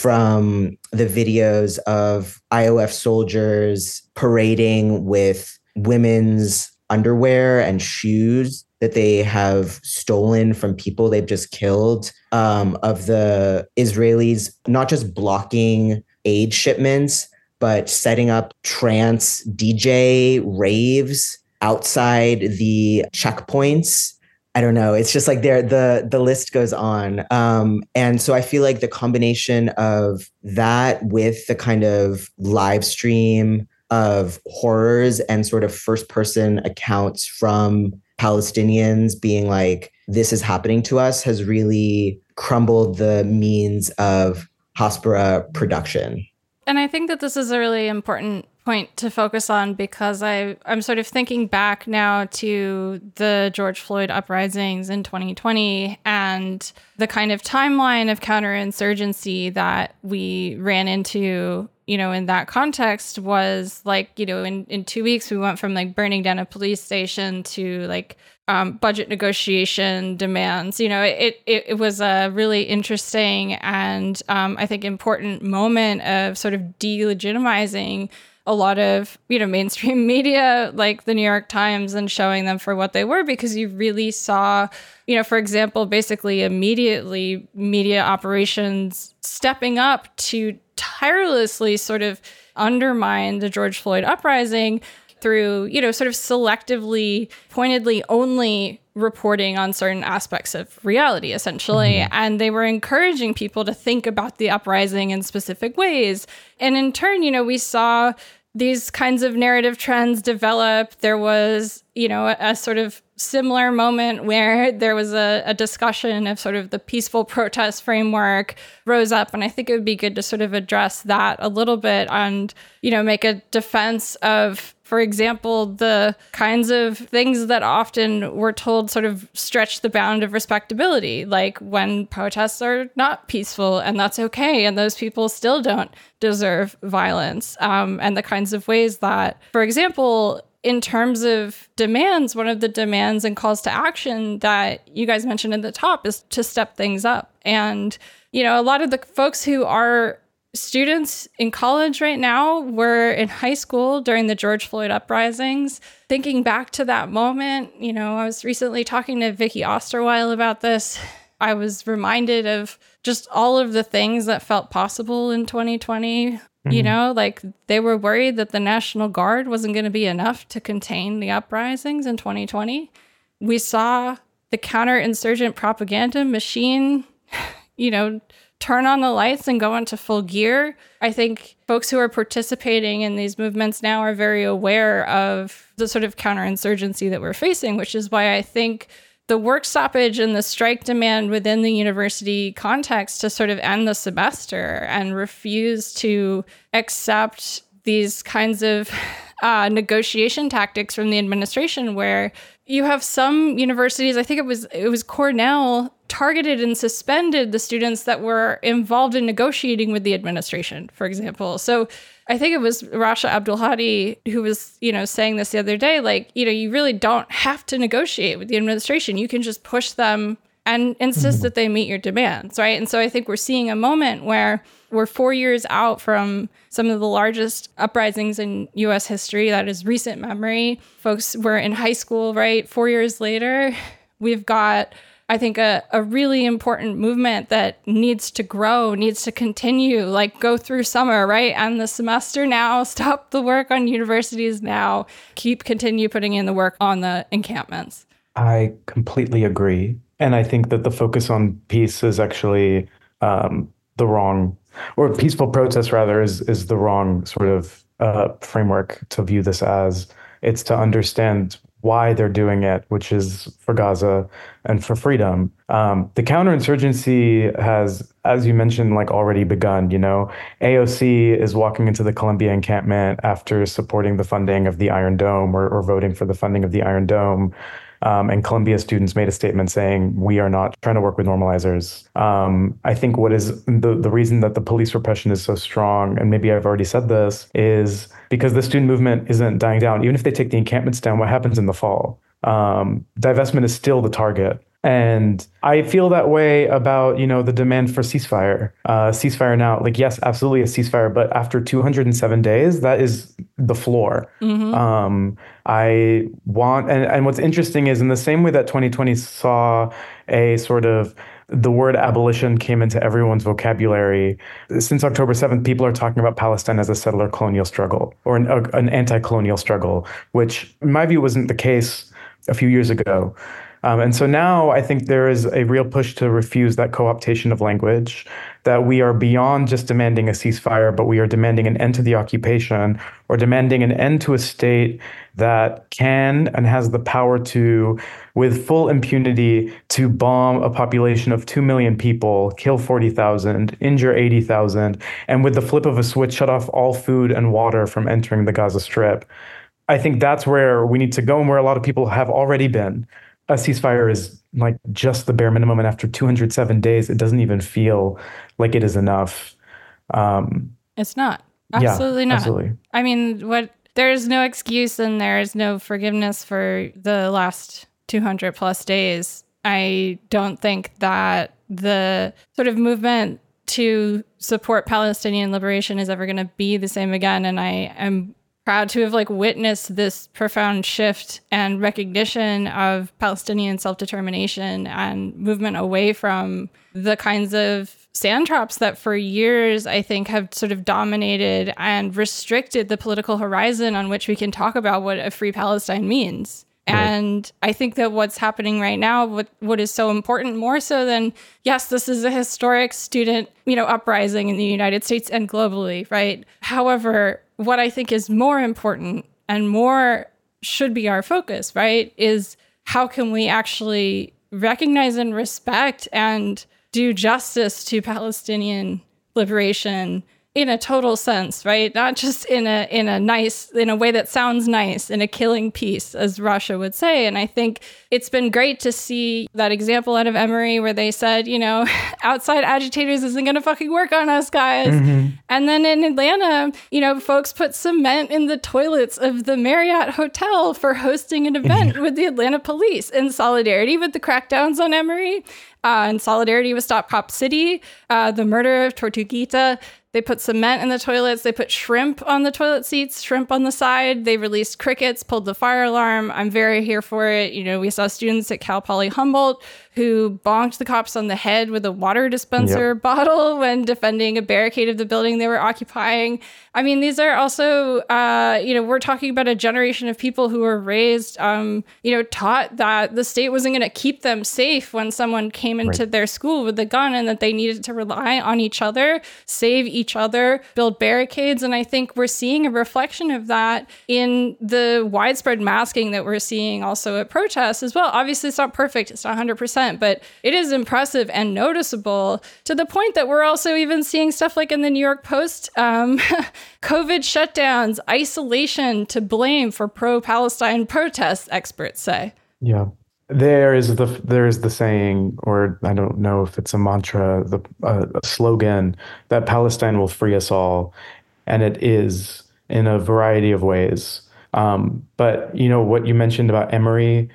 S3: from the videos of IOF soldiers parading with women's underwear and shoes that they have stolen from people they've just killed, of the Israelis not just blocking aid shipments, but setting up trance DJ raves outside the checkpoints. I don't know. It's just like the list goes on. And so I feel like the combination of that with the kind of live stream of horrors and sort of first person accounts from Palestinians being like, this is happening to us, has really crumbled the means of Hasbara production.
S2: And I think that this is a really important point to focus on, because I'm sort of thinking back now to the George Floyd uprisings in 2020 and the kind of timeline of counterinsurgency that we ran into, in that context was like, in 2 weeks, we went from like burning down a police station to like budget negotiation demands. It was a really interesting and I think important moment of sort of delegitimizing a lot of, mainstream media like the New York Times and showing them for what they were, because you really saw, for example, basically immediately media operations stepping up to tirelessly sort of undermine the George Floyd uprising through, sort of selectively, pointedly only reporting on certain aspects of reality, essentially. Mm-hmm. And they were encouraging people to think about the uprising in specific ways. And in turn, we saw these kinds of narrative trends develop. There was, a sort of similar moment where there was a discussion of sort of the peaceful protest framework rose up. And I think it would be good to sort of address that a little bit and, make a defense of, for example, the kinds of things that often we're told sort of stretch the bound of respectability, like when protests are not peaceful and that's okay, and those people still don't deserve violence, and the kinds of ways that, for example, in terms of demands, one of the demands and calls to action that you guys mentioned at the top is to step things up. And, a lot of the folks who are students in college right now were in high school during the George Floyd uprisings. Thinking back to that moment, I was recently talking to Vicky Osterweil about this. I was reminded of just all of the things that felt possible in 2020. Mm-hmm. Like they were worried that the National Guard wasn't going to be enough to contain the uprisings in 2020. We saw the counterinsurgent propaganda machine, turn on the lights and go into full gear. I think folks who are participating in these movements now are very aware of the sort of counterinsurgency that we're facing, which is why I think the work stoppage and the strike demand within the university context to sort of end the semester and refuse to accept these kinds of negotiation tactics from the administration, where you have some universities, I think it was Cornell, targeted and suspended the students that were involved in negotiating with the administration, for example. So I think it was Rasha Abdulhadi who was, saying this the other day, like, you really don't have to negotiate with the administration. You can just push them and insist that they meet your demands, right? And so I think we're seeing a moment where we're 4 years out from some of the largest uprisings in U.S. history. That is recent memory. Folks were in high school, right? 4 years later, we've got, I think, a really important movement that needs to grow, needs to continue, like go through summer, right? And the semester now, stop the work on universities now, continue putting in the work on the encampments.
S1: I completely agree. And I think that the focus on peace is actually the wrong, or peaceful protest rather, is the wrong sort of framework to view this as. It's to understand why they're doing it, which is for Gaza and for freedom. The counterinsurgency has, as you mentioned, like already begun. AOC is walking into the Columbia encampment after supporting the funding of the Iron Dome or voting for the funding of the Iron Dome. And Columbia students made a statement saying, we are not trying to work with normalizers. I think what is the reason that the police repression is so strong, and maybe I've already said this, is because the student movement isn't dying down. Even if they take the encampments down, what happens in the fall? divestment is still the target. And I feel that way about, the demand for ceasefire now. Like, yes, absolutely a ceasefire, but after 207 days, that is the floor. I want, and what's interesting is in the same way that 2020 saw a sort of the word abolition came into everyone's vocabulary. Since October 7th, people are talking about Palestine as a settler colonial struggle or an anti-colonial struggle, which in my view wasn't the case a few years ago. And so now I think there is a real push to refuse that co-optation of language, that we are beyond just demanding a ceasefire, but we are demanding an end to the occupation or demanding an end to a state that can and has the power to, with full impunity, to bomb a population of 2 million people, kill 40,000, injure 80,000, and with the flip of a switch, shut off all food and water from entering the Gaza Strip. I think that's where we need to go and where a lot of people have already been. A ceasefire is like just the bare minimum. And after 207 days, it doesn't even feel like it is enough.
S2: It's not. Absolutely not.
S1: Absolutely.
S2: I mean, there's no excuse and there's no forgiveness for the last 200 plus days. I don't think that the sort of movement to support Palestinian liberation is ever going to be the same again. And I am proud to have witnessed this profound shift and recognition of Palestinian self-determination and movement away from the kinds of sand traps that for years I think have sort of dominated and restricted the political horizon on which we can talk about what a free Palestine means. Right. And I think that what's happening right now, what is so important, more so than, yes, this is a historic student, uprising in the United States and globally, right? However, what I think is more important and more should be our focus, right, is how can we actually recognize and respect and do justice to Palestinian liberation in a total sense, right? Not just in a way that sounds nice, in a killing peace, as Rasha would say. And I think it's been great to see that example out of Emory where they said, outside agitators isn't going to fucking work on us, guys. Mm-hmm. And then in Atlanta, folks put cement in the toilets of the Marriott Hotel for hosting an event with the Atlanta police in solidarity with the crackdowns on Emory, in solidarity with Stop Cop City, the murder of Tortuguita. They put cement in the toilets. They put shrimp on the toilet seats, shrimp on the side. They released crickets, pulled the fire alarm. I'm very here for it. We saw students at Cal Poly Humboldt who bonked the cops on the head with a water dispenser bottle when defending a barricade of the building they were occupying. I mean, these are also, we're talking about a generation of people who were raised, taught that the state wasn't going to keep them safe when someone came into their school with a gun, and that they needed to rely on each other, save each other, build barricades. And I think we're seeing a reflection of that in the widespread masking that we're seeing also at protests as well. Obviously, it's not perfect. It's not 100%. But it is impressive and noticeable to the point that we're also even seeing stuff like in the New York Post, COVID shutdowns, isolation to blame for pro-Palestine protests, experts say.
S1: Yeah. There is the saying, or I don't know if it's a mantra, a slogan, that Palestine will free us all. And it is in a variety of ways. But, what you mentioned about Emory,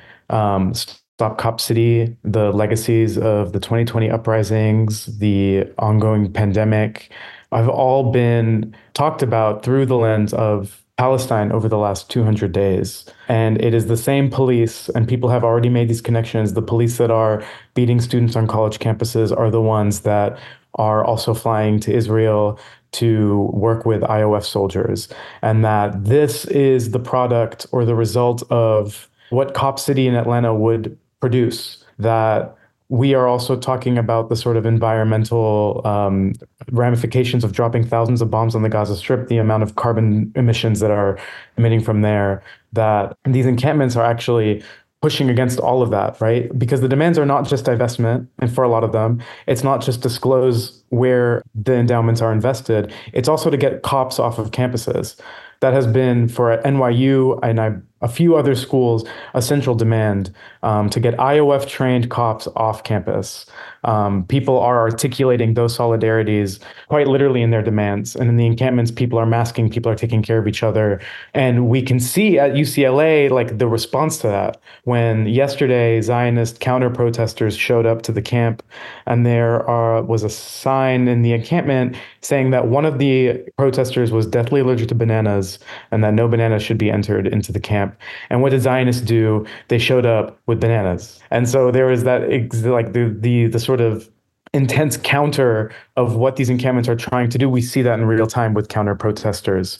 S1: Stop Cop City, the legacies of the 2020 uprisings, the ongoing pandemic, have all been talked about through the lens of Palestine over the last 200 days. And it is the same police, and people have already made these connections. The police that are beating students on college campuses are the ones that are also flying to Israel to work with IOF soldiers. And that this is the product or the result of what Cop City in Atlanta would produce, that we are also talking about the sort of environmental ramifications of dropping thousands of bombs on the Gaza Strip, the amount of carbon emissions that are emitting from there, that these encampments are actually pushing against all of that, right? Because the demands are not just divestment, and for a lot of them, it's not just disclose where the endowments are invested, it's also to get cops off of campuses. That has been for NYU, and I a few other schools a central demand to get IOF trained cops off campus. People are articulating those solidarities quite literally in their demands. And in the encampments, people are masking, people are taking care of each other. And we can see at UCLA, like the response to that when yesterday Zionist counter protesters showed up to the camp and there was a sign in the encampment saying that one of the protesters was deathly allergic to bananas and that no bananas should be entered into the camp. And what did Zionists do? They showed up with bananas. And so there was that like the sort of intense counter of what these encampments are trying to do. We see that in real time with counter protesters.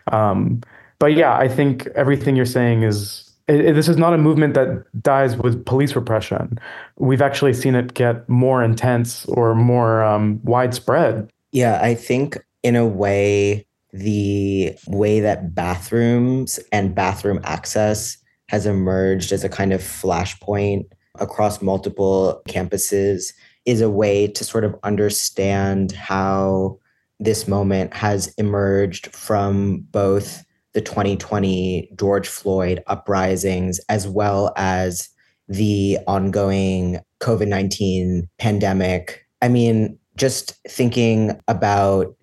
S1: But yeah, I think everything you're saying is this is not a movement that dies with police repression. We've actually seen it get more intense or more widespread.
S3: Yeah, I think in a way, the way that bathrooms and bathroom access has emerged as a kind of flashpoint across multiple campuses is a way to sort of understand how this moment has emerged from both the 2020 George Floyd uprisings as well as the ongoing COVID-19 pandemic. I mean, just thinking about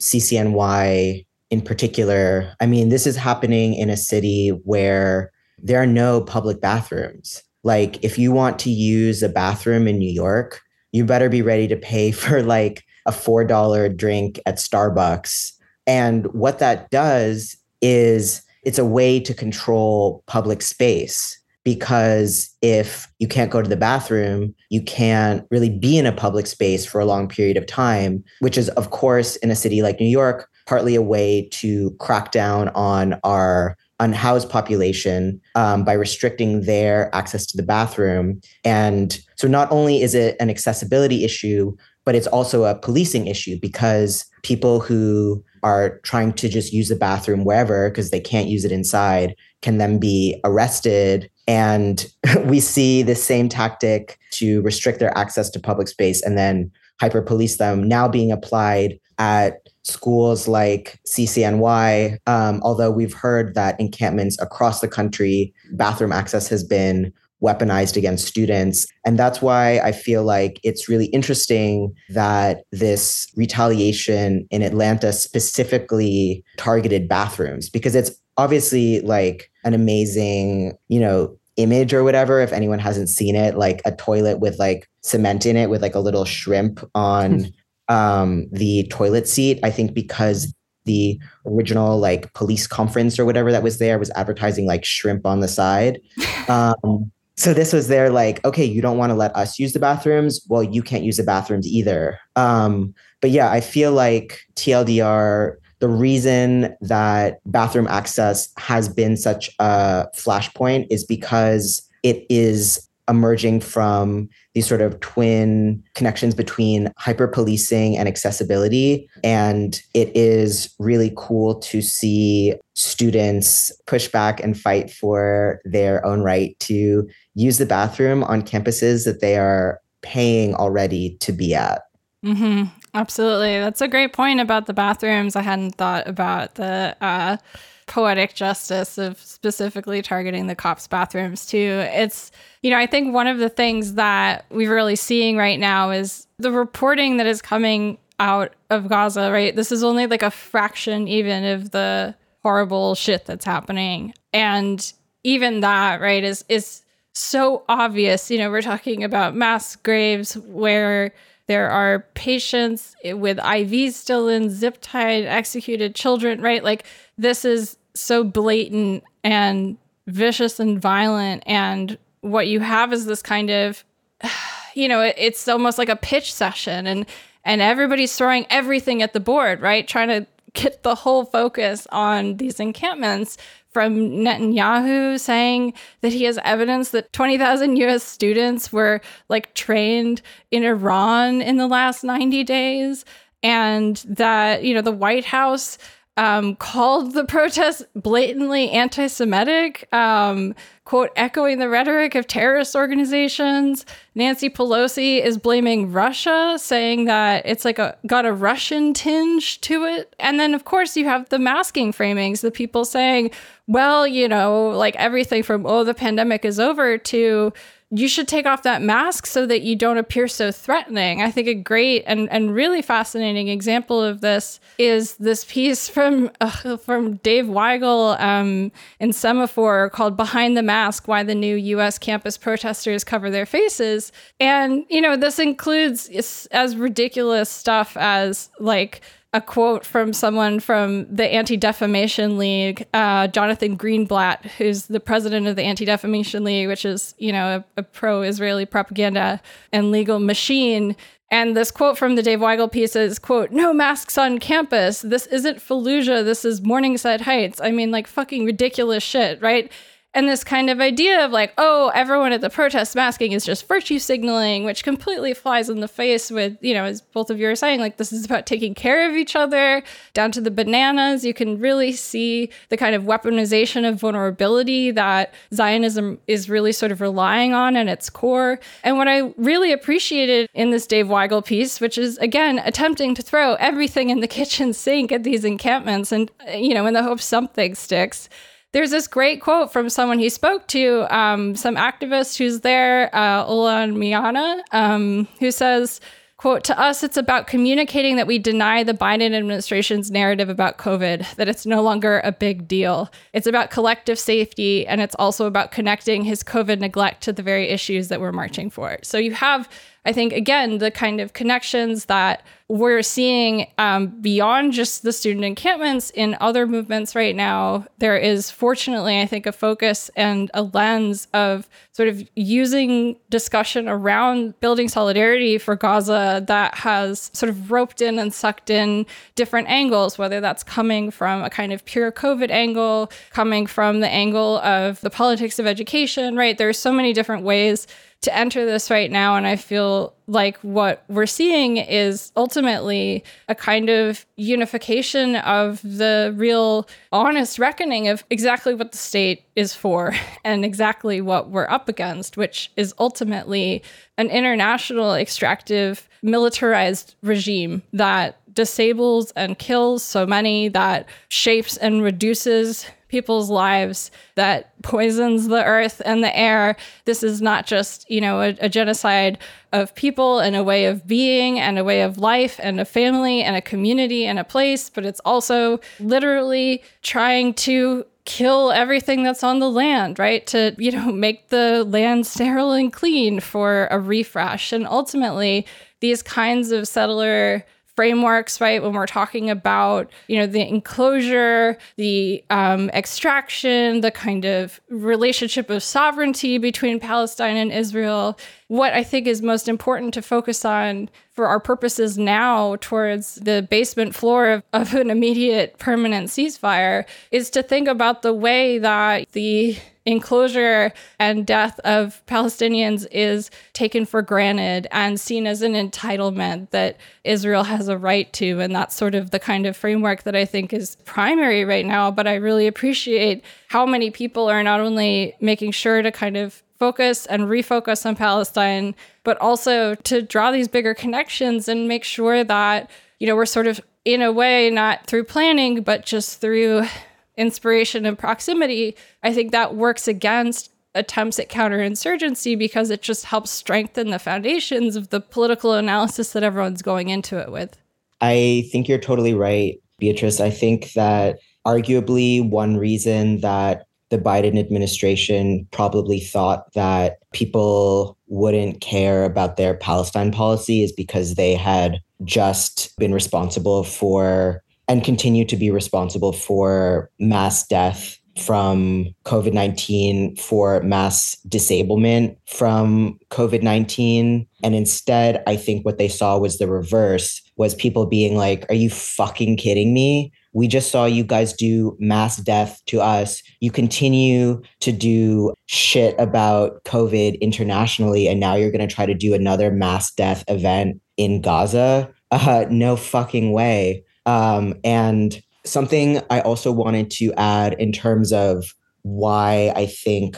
S3: CCNY in particular, I mean, this is happening in a city where there are no public bathrooms. Like, if you want to use a bathroom in New York, you better be ready to pay for like a $4 drink at Starbucks. And what that does is it's a way to control public space, because if you can't go to the bathroom, you can't really be in a public space for a long period of time, which is, of course, in a city like New York, partly a way to crack down on our unhoused population by restricting their access to the bathroom. And so not only is it an accessibility issue, but it's also a policing issue, because people who are trying to just use the bathroom wherever because they can't use it inside can then be arrested. And we see the same tactic to restrict their access to public space and then hyper police them now being applied at schools like CCNY, although we've heard that encampments across the country, bathroom access has been weaponized against students. And that's why I feel like it's really interesting that this retaliation in Atlanta specifically targeted bathrooms, because it's obviously like an amazing, image or whatever. If anyone hasn't seen it, like a toilet with like cement in it with like a little shrimp on the toilet seat. I think because the original like police conference or whatever that was there was advertising like shrimp on the side. So this was there like, okay, you don't want to let us use the bathrooms. Well, you can't use the bathrooms either. But yeah, I feel like TLDR, the reason that bathroom access has been such a flashpoint is because it is emerging from these sort of twin connections between hyper-policing and accessibility. And it is really cool to see students push back and fight for their own right to use the bathroom on campuses that they are paying already to be at.
S2: Mm-hmm. Absolutely. That's a great point about the bathrooms. I hadn't thought about the poetic justice of specifically targeting the cops' bathrooms too. It's, I think one of the things that we're really seeing right now is the reporting that is coming out of Gaza, right? This is only like a fraction even of the horrible shit that's happening. And even that, right, is so obvious. We're talking about mass graves where there are patients with IVs still in, zip-tied, executed children, right? Like, this is so blatant and vicious and violent. And what you have is this kind of, it's almost like a pitch session. And everybody's throwing everything at the board, right? Trying to get the whole focus on these encampments, from Netanyahu saying that he has evidence that 20,000 US students were like trained in Iran in the last 90 days. And that, the White House called the protests blatantly anti-Semitic, quote, echoing the rhetoric of terrorist organizations. Nancy Pelosi is blaming Russia, saying that it's like got a Russian tinge to it. And then, of course, you have the masking framings, the people saying, well, you know, like everything from, oh, the pandemic is over to you should take off that mask so that you don't appear so threatening. I think a great and really fascinating example of this is this piece from Dave Weigel in Semaphore called Behind the Mask, Why the New U.S. Campus Protesters Cover Their Faces. And, you know, this includes as ridiculous stuff as like a quote from someone from the Anti-Defamation League, Jonathan Greenblatt, who's the president of the Anti-Defamation League, which is, you know, a pro-Israeli propaganda and legal machine. And this quote from the Dave Weigel piece is, quote, "No masks on campus. This isn't Fallujah. This is Morningside Heights." I mean, like fucking ridiculous shit, right? And this kind of idea of like, oh, everyone at the protest masking is just virtue signaling, which completely flies in the face with, you know, as both of you are saying, like this is about taking care of each other down to the bananas. You can really see the kind of weaponization of vulnerability that Zionism is really sort of relying on at its core. And what I really appreciated in this Dave Weigel piece, which is, again, attempting to throw everything in the kitchen sink at these encampments and, you know, in the hope something sticks. There's this great quote from someone he spoke to, some activist who's there, Olan Miana, who says, quote, "To us, it's about communicating that we deny the Biden administration's narrative about COVID, that it's no longer a big deal. It's about collective safety, and it's also about connecting his COVID neglect to the very issues that we're marching for." So you have, I think, again, the kind of connections that we're seeing beyond just the student encampments in other movements right now. There is, fortunately, I think, a focus and a lens of sort of using discussion around building solidarity for Gaza that has sort of roped in and sucked in different angles, whether that's coming from a kind of pure COVID angle, coming from the angle of the politics of education, right? There's so many different ways to enter this right now. And I feel like what we're seeing is ultimately a kind of unification of the real honest reckoning of exactly what the state is for and exactly what we're up against, which is ultimately an international extractive militarized regime that disables and kills so many, that shapes and reduces people's lives, that poisons the earth and the air. This is not just, you know, a genocide of people and a way of being and a way of life and a family and a community and a place, but it's also literally trying to kill everything that's on the land, right? To, you know, make the land sterile and clean for a refresh. And ultimately, these kinds of settler frameworks, right? When we're talking about, you know, the enclosure, the extraction, the kind of relationship of sovereignty between Palestine and Israel, what I think is most important to focus on for our purposes now towards the basement floor of an immediate permanent ceasefire is to think about the way that the enclosure and death of Palestinians is taken for granted and seen as an entitlement that Israel has a right to. And that's sort of the kind of framework that I think is primary right now. But I really appreciate how many people are not only making sure to kind of focus and refocus on Palestine, but also to draw these bigger connections and make sure that, you know, we're sort of, in a way, not through planning, but just through inspiration and proximity. I think that works against attempts at counterinsurgency because it just helps strengthen the foundations of the political analysis that everyone's going into it with.
S3: I think you're totally right, Beatrice. I think that arguably one reason that the Biden administration probably thought that people wouldn't care about their Palestine policy is because they had just been responsible for and continue to be responsible for mass death from COVID-19, for mass disablement from COVID-19. And instead, I think what they saw was the reverse, was people being like, are you fucking kidding me? We just saw you guys do mass death to us. You continue to do shit about COVID internationally, and now you're going to try to do another mass death event in Gaza? No fucking way. And something I also wanted to add in terms of why I think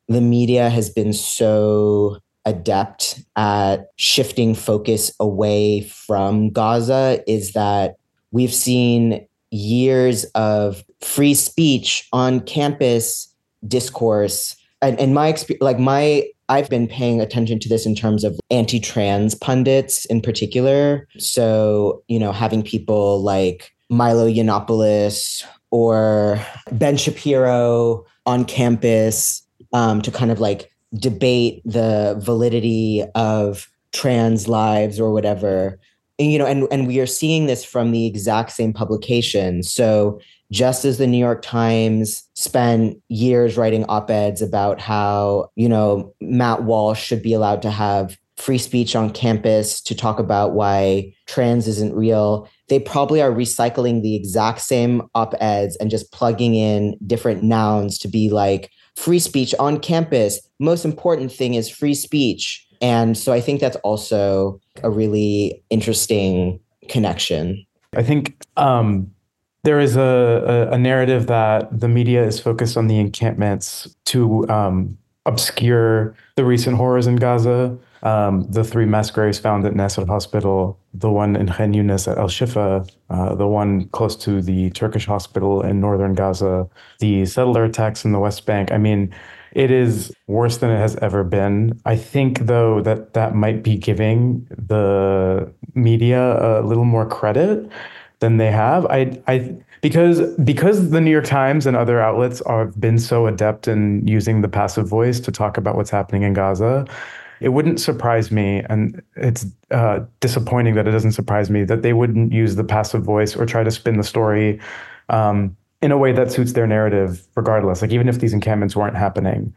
S3: the media has been so adept at shifting focus away from Gaza is that we've seen years of free speech on campus discourse. And my experience, I've been paying attention to this in terms of anti-trans pundits in particular. So, having people like Milo Yiannopoulos or Ben Shapiro on campus to kind of like debate the validity of trans lives or whatever. And we are seeing this from the exact same publication. So just as the New York Times spent years writing op-eds about how, Matt Walsh should be allowed to have free speech on campus to talk about why trans isn't real, they probably are recycling the exact same op-eds and just plugging in different nouns to be like, free speech on campus, most important thing is free speech. And so I think that's also a really interesting connection.
S1: I think there is a narrative that the media is focused on the encampments to obscure the recent horrors in Gaza. The 3 mass graves found at Nasser Hospital, the one in Khan Yunis at Al Shifa, the one close to the Turkish hospital in northern Gaza, the settler attacks in the West Bank. I mean, it is worse than it has ever been. I think, though, that might be giving the media a little more credit than they have. Because the New York Times and other outlets have been so adept in using the passive voice to talk about what's happening in Gaza, it wouldn't surprise me, and it's disappointing that it doesn't surprise me, that they wouldn't use the passive voice or try to spin the story in a way that suits their narrative regardless, like even if these encampments weren't happening.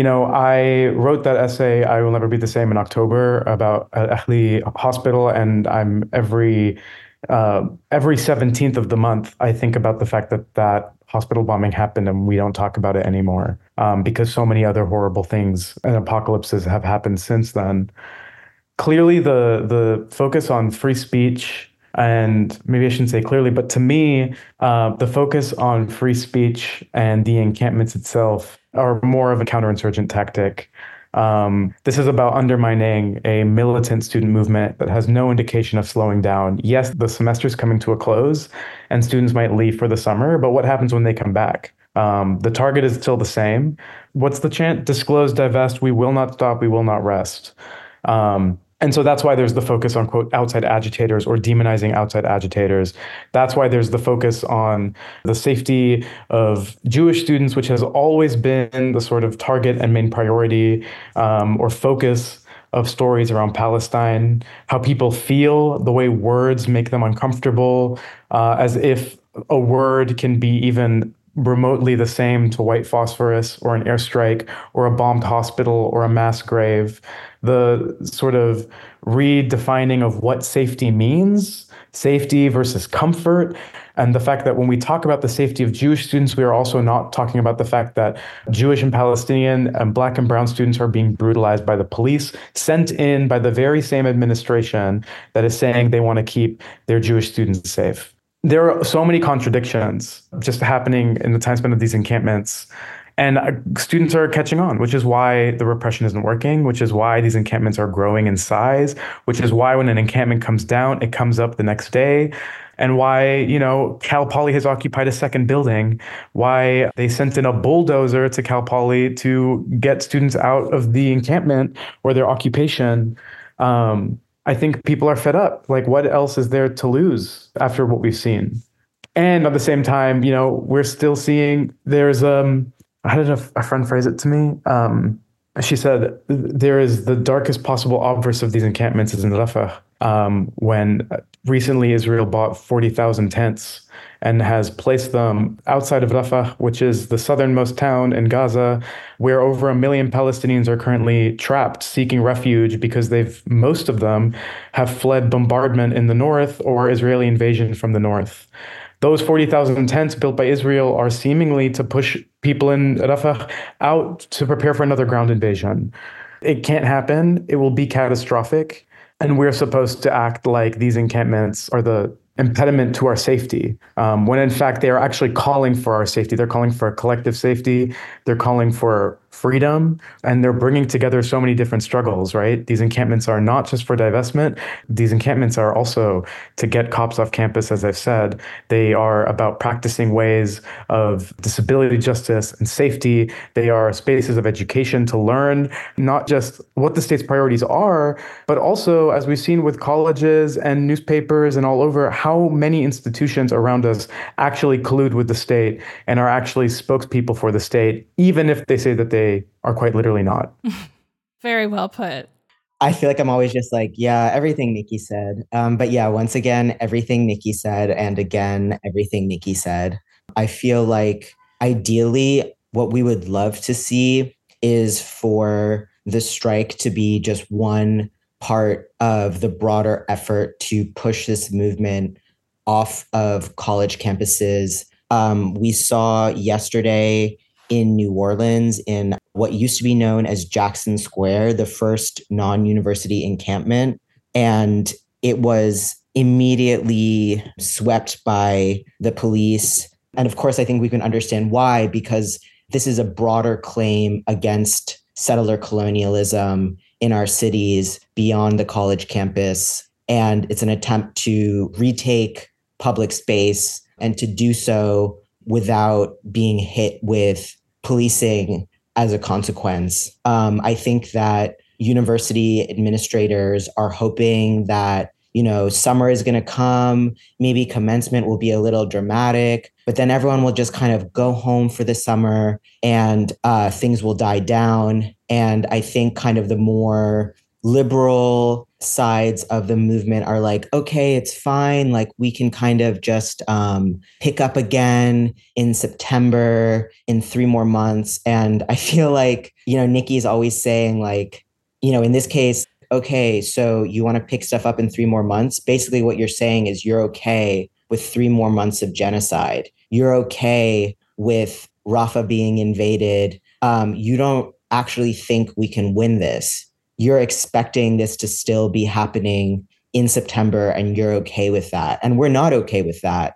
S1: I wrote that essay, I Will Never Be the Same, in October about Ahli Hospital, and I'm every 17th of the month, I think about the fact that hospital bombing happened and we don't talk about it anymore because so many other horrible things and apocalypses have happened since then. Clearly, the focus on free speech, and maybe I shouldn't say clearly, but to me, the focus on free speech and the encampments itself are more of a counterinsurgent tactic. This is about undermining a militant student movement that has no indication of slowing down. Yes, the semester's coming to a close and students might leave for the summer, but what happens when they come back? The target is still the same. What's the chant? Disclose, divest, we will not stop, we will not rest. And so that's why there's the focus on, quote, outside agitators or demonizing outside agitators. That's why there's the focus on the safety of Jewish students, which has always been the sort of target and main priority or focus of stories around Palestine, how people feel, the way words make them uncomfortable, as if a word can be even remotely the same to white phosphorus or an airstrike or a bombed hospital or a mass grave. The sort of redefining of what safety means, safety versus comfort, and the fact that when we talk about the safety of Jewish students, we are also not talking about the fact that Jewish and Palestinian and Black and brown students are being brutalized by the police, sent in by the very same administration that is saying they want to keep their Jewish students safe. There are so many contradictions just happening in the time spent of these encampments. And students are catching on, which is why the repression isn't working, which is why these encampments are growing in size, which is why when an encampment comes down, it comes up the next day. And why, Cal Poly has occupied a second building, why they sent in a bulldozer to Cal Poly to get students out of the encampment or their occupation. I think people are fed up. Like, what else is there to lose after what we've seen? And at the same time, we're still seeing there's, how did a friend phrase it to me? She said, there is the darkest possible obverse of these encampments is in Rafah, when recently Israel bought 40,000 tents and has placed them outside of Rafah, which is the southernmost town in Gaza, where over 1 million Palestinians are currently trapped, seeking refuge because most of them have fled bombardment in the north or Israeli invasion from the north. Those 40,000 tents built by Israel are seemingly to push people in Rafah out to prepare for another ground invasion. It can't happen. It will be catastrophic. And we're supposed to act like these encampments are the impediment to our safety, when in fact they are actually calling for our safety. They're calling for collective safety. They're calling for freedom, and they're bringing together so many different struggles, right? These encampments are not just for divestment. These encampments are also to get cops off campus, as I've said. They are about practicing ways of disability justice and safety. They are spaces of education to learn not just what the state's priorities are, but also, as we've seen with colleges and newspapers and all over, how many institutions around us actually collude with the state and are actually spokespeople for the state, even if they say that they are quite literally not.
S2: Very well put.
S3: I feel like I'm always just like, yeah, everything Nikki said. But yeah, once again, everything Nikki said, and again, everything Nikki said. I feel like ideally, what we would love to see is for the strike to be just one part of the broader effort to push this movement off of college campuses. We saw yesterday in New Orleans, in what used to be known as Jackson Square, the first non-university encampment. And it was immediately swept by the police. And of course, I think we can understand why, because this is a broader claim against settler colonialism in our cities beyond the college campus. And it's an attempt to retake public space and to do so without being hit with policing as a consequence. I think that university administrators are hoping that, summer is going to come, maybe commencement will be a little dramatic, but then everyone will just kind of go home for the summer and things will die down. And I think kind of the more liberal sides of the movement are like, okay, it's fine. Like we can kind of just pick up again in September, in 3 more months. And I feel like, Nikki is always saying like, in this case, okay, so you want to pick stuff up in 3 more months. Basically what you're saying is you're okay with 3 more months of genocide. You're okay with Rafah being invaded. You don't actually think we can win this. You're expecting this to still be happening in September, and you're okay with that. And we're not okay with that.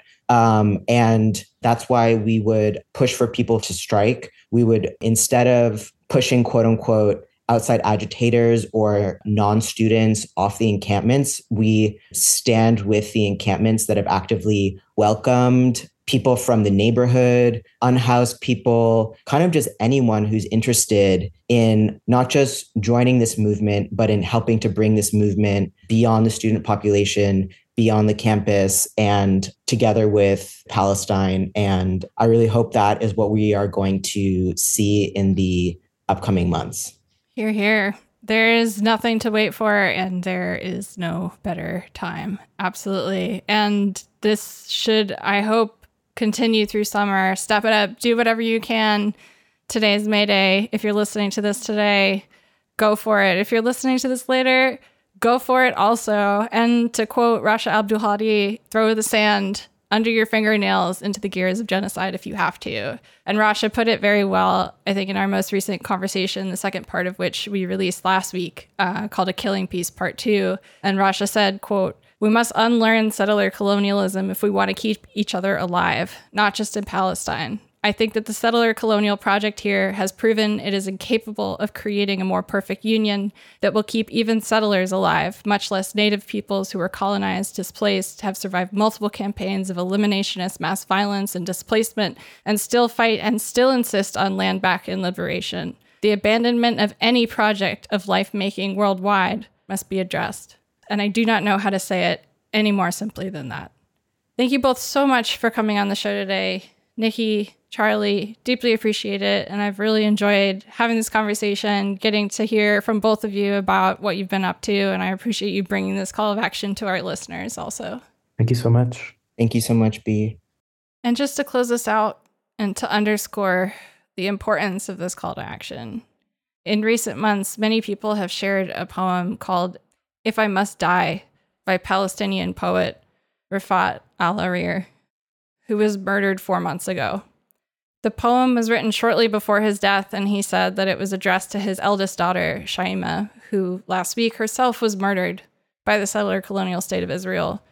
S3: And that's why we would push for people to strike. We would, instead of pushing, quote unquote, outside agitators or non-students off the encampments, we stand with the encampments that have actively welcomed people from the neighborhood, unhoused people, kind of just anyone who's interested in not just joining this movement, but in helping to bring this movement beyond the student population, beyond the campus, and together with Palestine. And I really hope that is what we are going to see in the upcoming months.
S2: Hear, hear. There is nothing to wait for, and there is no better time. Absolutely. And this should, I hope, continue through summer. Step it up. Do whatever you can. Today's May Day. If you're listening to this today, go for it. If you're listening to this later, go for it also. And to quote Rasha Abdulhadi, throw the sand under your fingernails into the gears of genocide if you have to. And Rasha put it very well, I think, in our most recent conversation, the second part of which we released last week, called A Killing Piece Part 2. And Rasha said, quote, "We must unlearn settler colonialism if we want to keep each other alive, not just in Palestine. I think that the settler colonial project here has proven it is incapable of creating a more perfect union that will keep even settlers alive, much less native peoples who were colonized, displaced, have survived multiple campaigns of eliminationist mass violence and displacement, and still fight and still insist on land back and liberation. The abandonment of any project of life-making worldwide must be addressed." And I do not know how to say it any more simply than that. Thank you both so much for coming on the show today. Nikki, Charlie, deeply appreciate it. And I've really enjoyed having this conversation, getting to hear from both of you about what you've been up to. And I appreciate you bringing this call of action to our listeners also.
S1: Thank you so much.
S3: Thank you so much, B.
S2: And just to close this out and to underscore the importance of this call to action, in recent months, many people have shared a poem called If I Must Die by Palestinian poet Rafat Al-Arir, who was murdered 4 months ago. The poem was written shortly before his death, and he said that it was addressed to his eldest daughter, Shaima, who last week herself was murdered by the settler colonial state of Israel.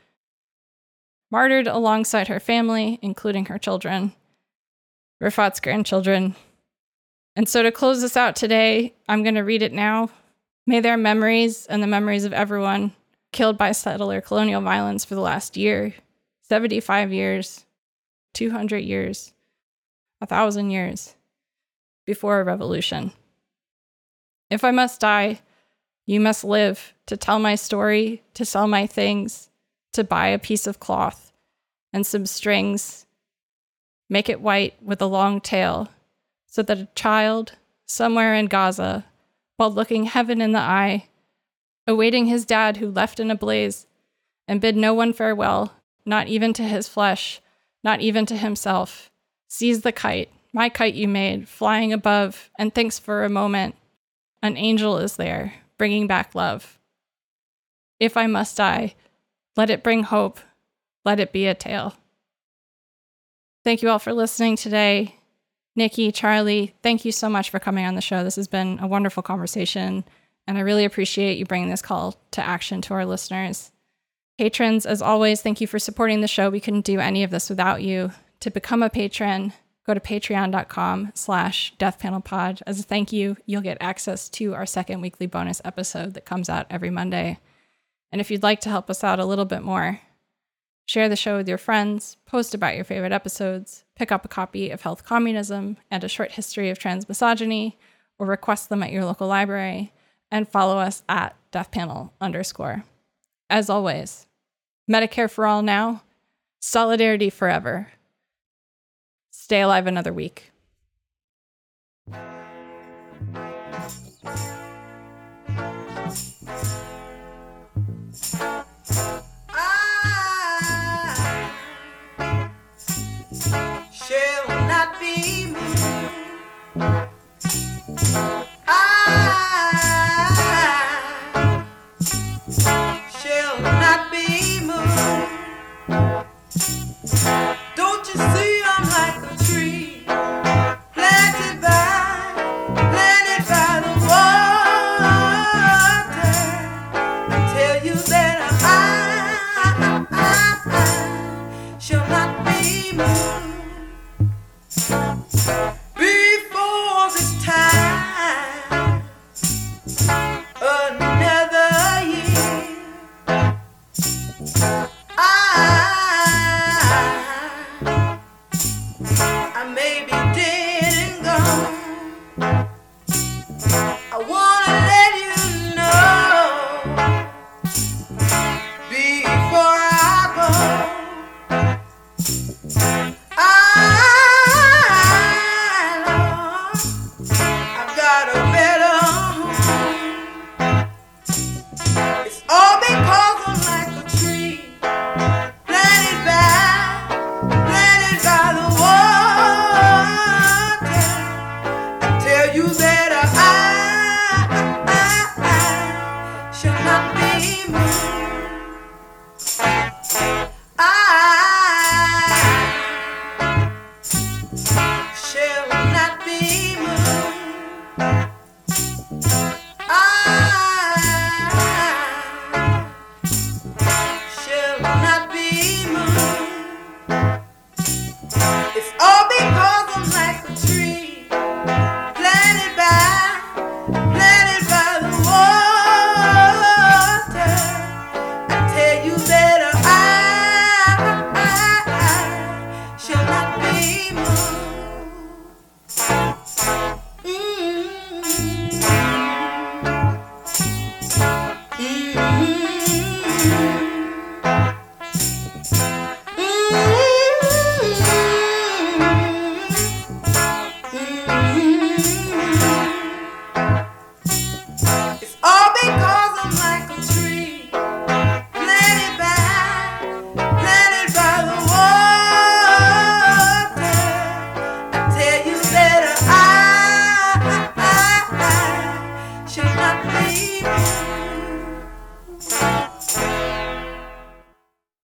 S2: Martyred alongside her family, including her children, Rafat's grandchildren, And so to close this out today, I'm going to read it now. May their memories and the memories of everyone killed by settler colonial violence for the last year, 75 years, 200 years, 1,000 years before a revolution. If I must die, you must live to tell my story, to sell my things, to buy a piece of cloth and some strings, make it white with a long tail, so that a child somewhere in Gaza, while looking heaven in the eye, awaiting his dad who left in a blaze, and bid no one farewell, not even to his flesh, not even to himself, sees the kite, my kite you made, flying above, and thinks for a moment, an angel is there, bringing back love. If I must die, let it bring hope, let it be a tale. Thank you all for listening today. Nikki, Charlie, thank you so much for coming on the show. This has been a wonderful conversation, and I really appreciate you bringing this call to action to our listeners. Patrons, as always, thank you for supporting the show. We couldn't do any of this without you. To become a patron, go to patreon.com/deathpanelpod. As a thank you, you'll get access to our second weekly bonus episode that comes out every Monday. And if you'd like to help us out a little bit more, share the show with your friends, post about your favorite episodes, pick up a copy of Health Communism and A Short History of Transmisogyny, or request them at your local library, and follow us at deathpanel_. As always, Medicare for all now, solidarity forever. Stay alive another week.
S4: Shall not be moved. I shall not be moved. Don't you see I'm like a tree planted by the water? I tell you that I shall not be moved. Before this time, another year.